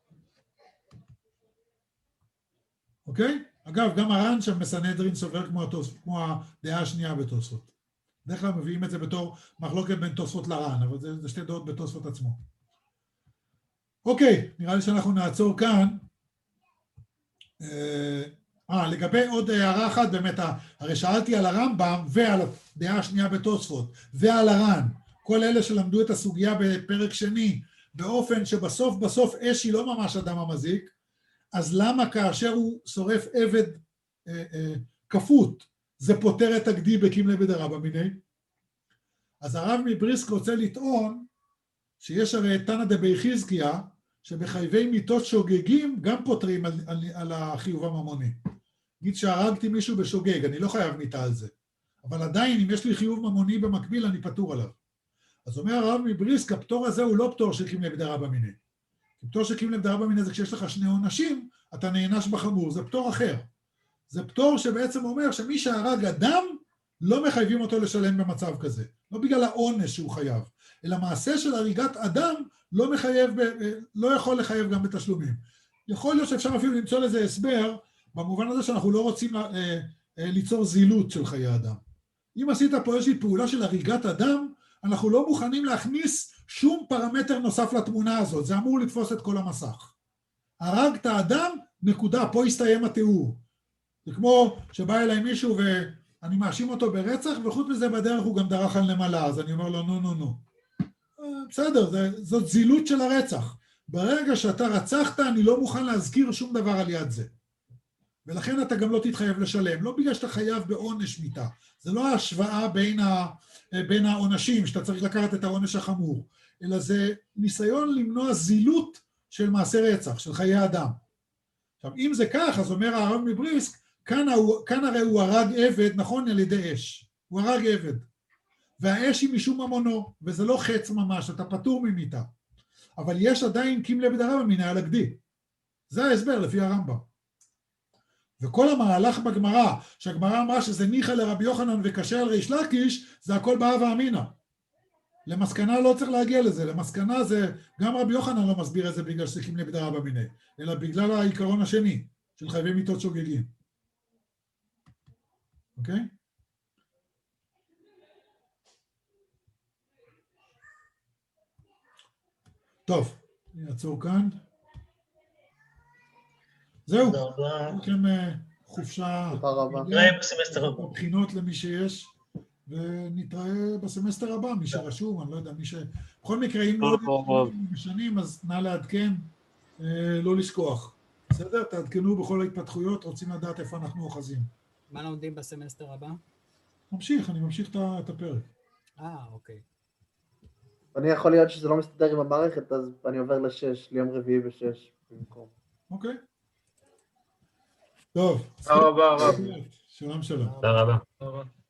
אוקיי? אגב, גם הר"ן שם בסנהדרין סובר כמו הדעה השנייה בתוספות. בדרך כלל מביאים את זה בתור מחלוקת בין תוספות לר"ן, אבל זה שתי דעות בתוספות עצמו. אוקיי, נראה לי שאנחנו נעצור כאן. לגבי עוד הערה אחת, באמת, הרי שאלתי על הרמב"ם ועל הדעה השנייה בתוספות, ועל הר"ן, כל אלה שלמדו את הסוגיה בפרק שני, באופן שבסוף אש היא לא ממש אדם המזיק, אז למה כאשר הוא שורף עבד כפות, זה פותר את הגדי בקימלי בדרבא מיניה? אז הרב מבריסק רוצה לטעון, שיש הרי תנא דבי חזקיה, שבחייבי מיתות שוגגים גם פותרים על החיוב הממוני. נגיד שהרגתי מישהו בשוגג, אני לא חייב מיתה על זה. אבל עדיין, אם יש לי חיוב ממוני במקביל, אני פטור עליו. אז אומר הרב מבריסק, הפטור הזה הוא לא פטור של קימלי בדרבא מיניה. פטור של קימלי בדרבא מיניה זה כשיש לך שני עונשים, אתה נענש בחמור, זה פטור אחר. זה פטור שבעצם אומר שמי שהרג אדם, לא מחייבים אותו לשלם במצב כזה. לא בגלל העונש שהוא חייב, אלא מעשה של הריגת אדם לא מחייב, לא יכול לחייב גם בתשלומים. יכול להיות שאפשר אפילו למצוא לזה הסבר, במובן הזה שאנחנו לא רוצים ליצור זילות של חיי אדם. אם עשית פה איזושהי פעולה של הריגת אדם, אנחנו לא מוכנים להכניס שום פרמטר נוסף לתמונה הזאת, זה אמור לתפוס את כל המסך. הרגת אדם, נקודה, פה הסתיים התיאור. זה כמו שבא אליי מישהו ואני מאשים אותו ברצח, וחוץ מזה בדרך הוא גם דרך על נמלה, אז אני אומר לו נו. בסדר, זאת זילות של הרצח. ברגע שאתה רצחת, אני לא מוכן להזכיר שום דבר על יד זה. ולכן אתה גם לא תתחייב לשלם, לא בגלל שאתה חייב בעונש מיתה. זה לא ההשוואה בין העונשים, שאתה צריך לקחת את העונש החמור, אלא זה ניסיון למנוע זילות של מעשה רצח, של חיי אדם. עכשיו, אם זה כך, אז אומר הרב מבריסק, כאן הרי הוא הרג עבד, נכון, על ידי אש. הוא הרג עבד. והאש היא משום ממונו, וזה לא חץ ממש, אתה פטור ממיתה. אבל יש עדיין קימלי בדרבא מיניה על הגדי. זה ההסבר לפי הרמב"ם. וכל המהלך בגמרא, שהגמרא אמרה שזה ניחא לרבי יוחנן וקשה על ריש לקיש, זה הכל בהווה אמינא. למסקנה לא צריך להגיע לזה, למסקנה זה, גם רבי יוחנן לא מסביר את זה בגלל שזה קימלי בדרבא מיניה, אלא בגלל העיקרון השני, של חייבי מיתות שוגגים. אוקיי? טוב, אני אעצור כאן. זהו, לכם חופשה, נתראה בסמסטר הבא. בחינות למי שיש, ונתראה בסמסטר הבא, מי שרשום, אני לא יודע, מי ש... בכל מקרה, אם לא משנים, אז נא לעדכן, לא לשכוח. בסדר? תעדכנו בכל ההתפתחויות, רוצים לדעת איפה אנחנו אוחזים. מה לומדים בסמסטר הבא? אני ממשיך את הפרק. אוקיי. אני יכול להיות שזה לא מסתדר עם המערכת, אז אני עובר ל6, ליום רביעי ב6 במקום. אוקיי. טוב. תודה רבה, הרב. שלום. תודה רבה.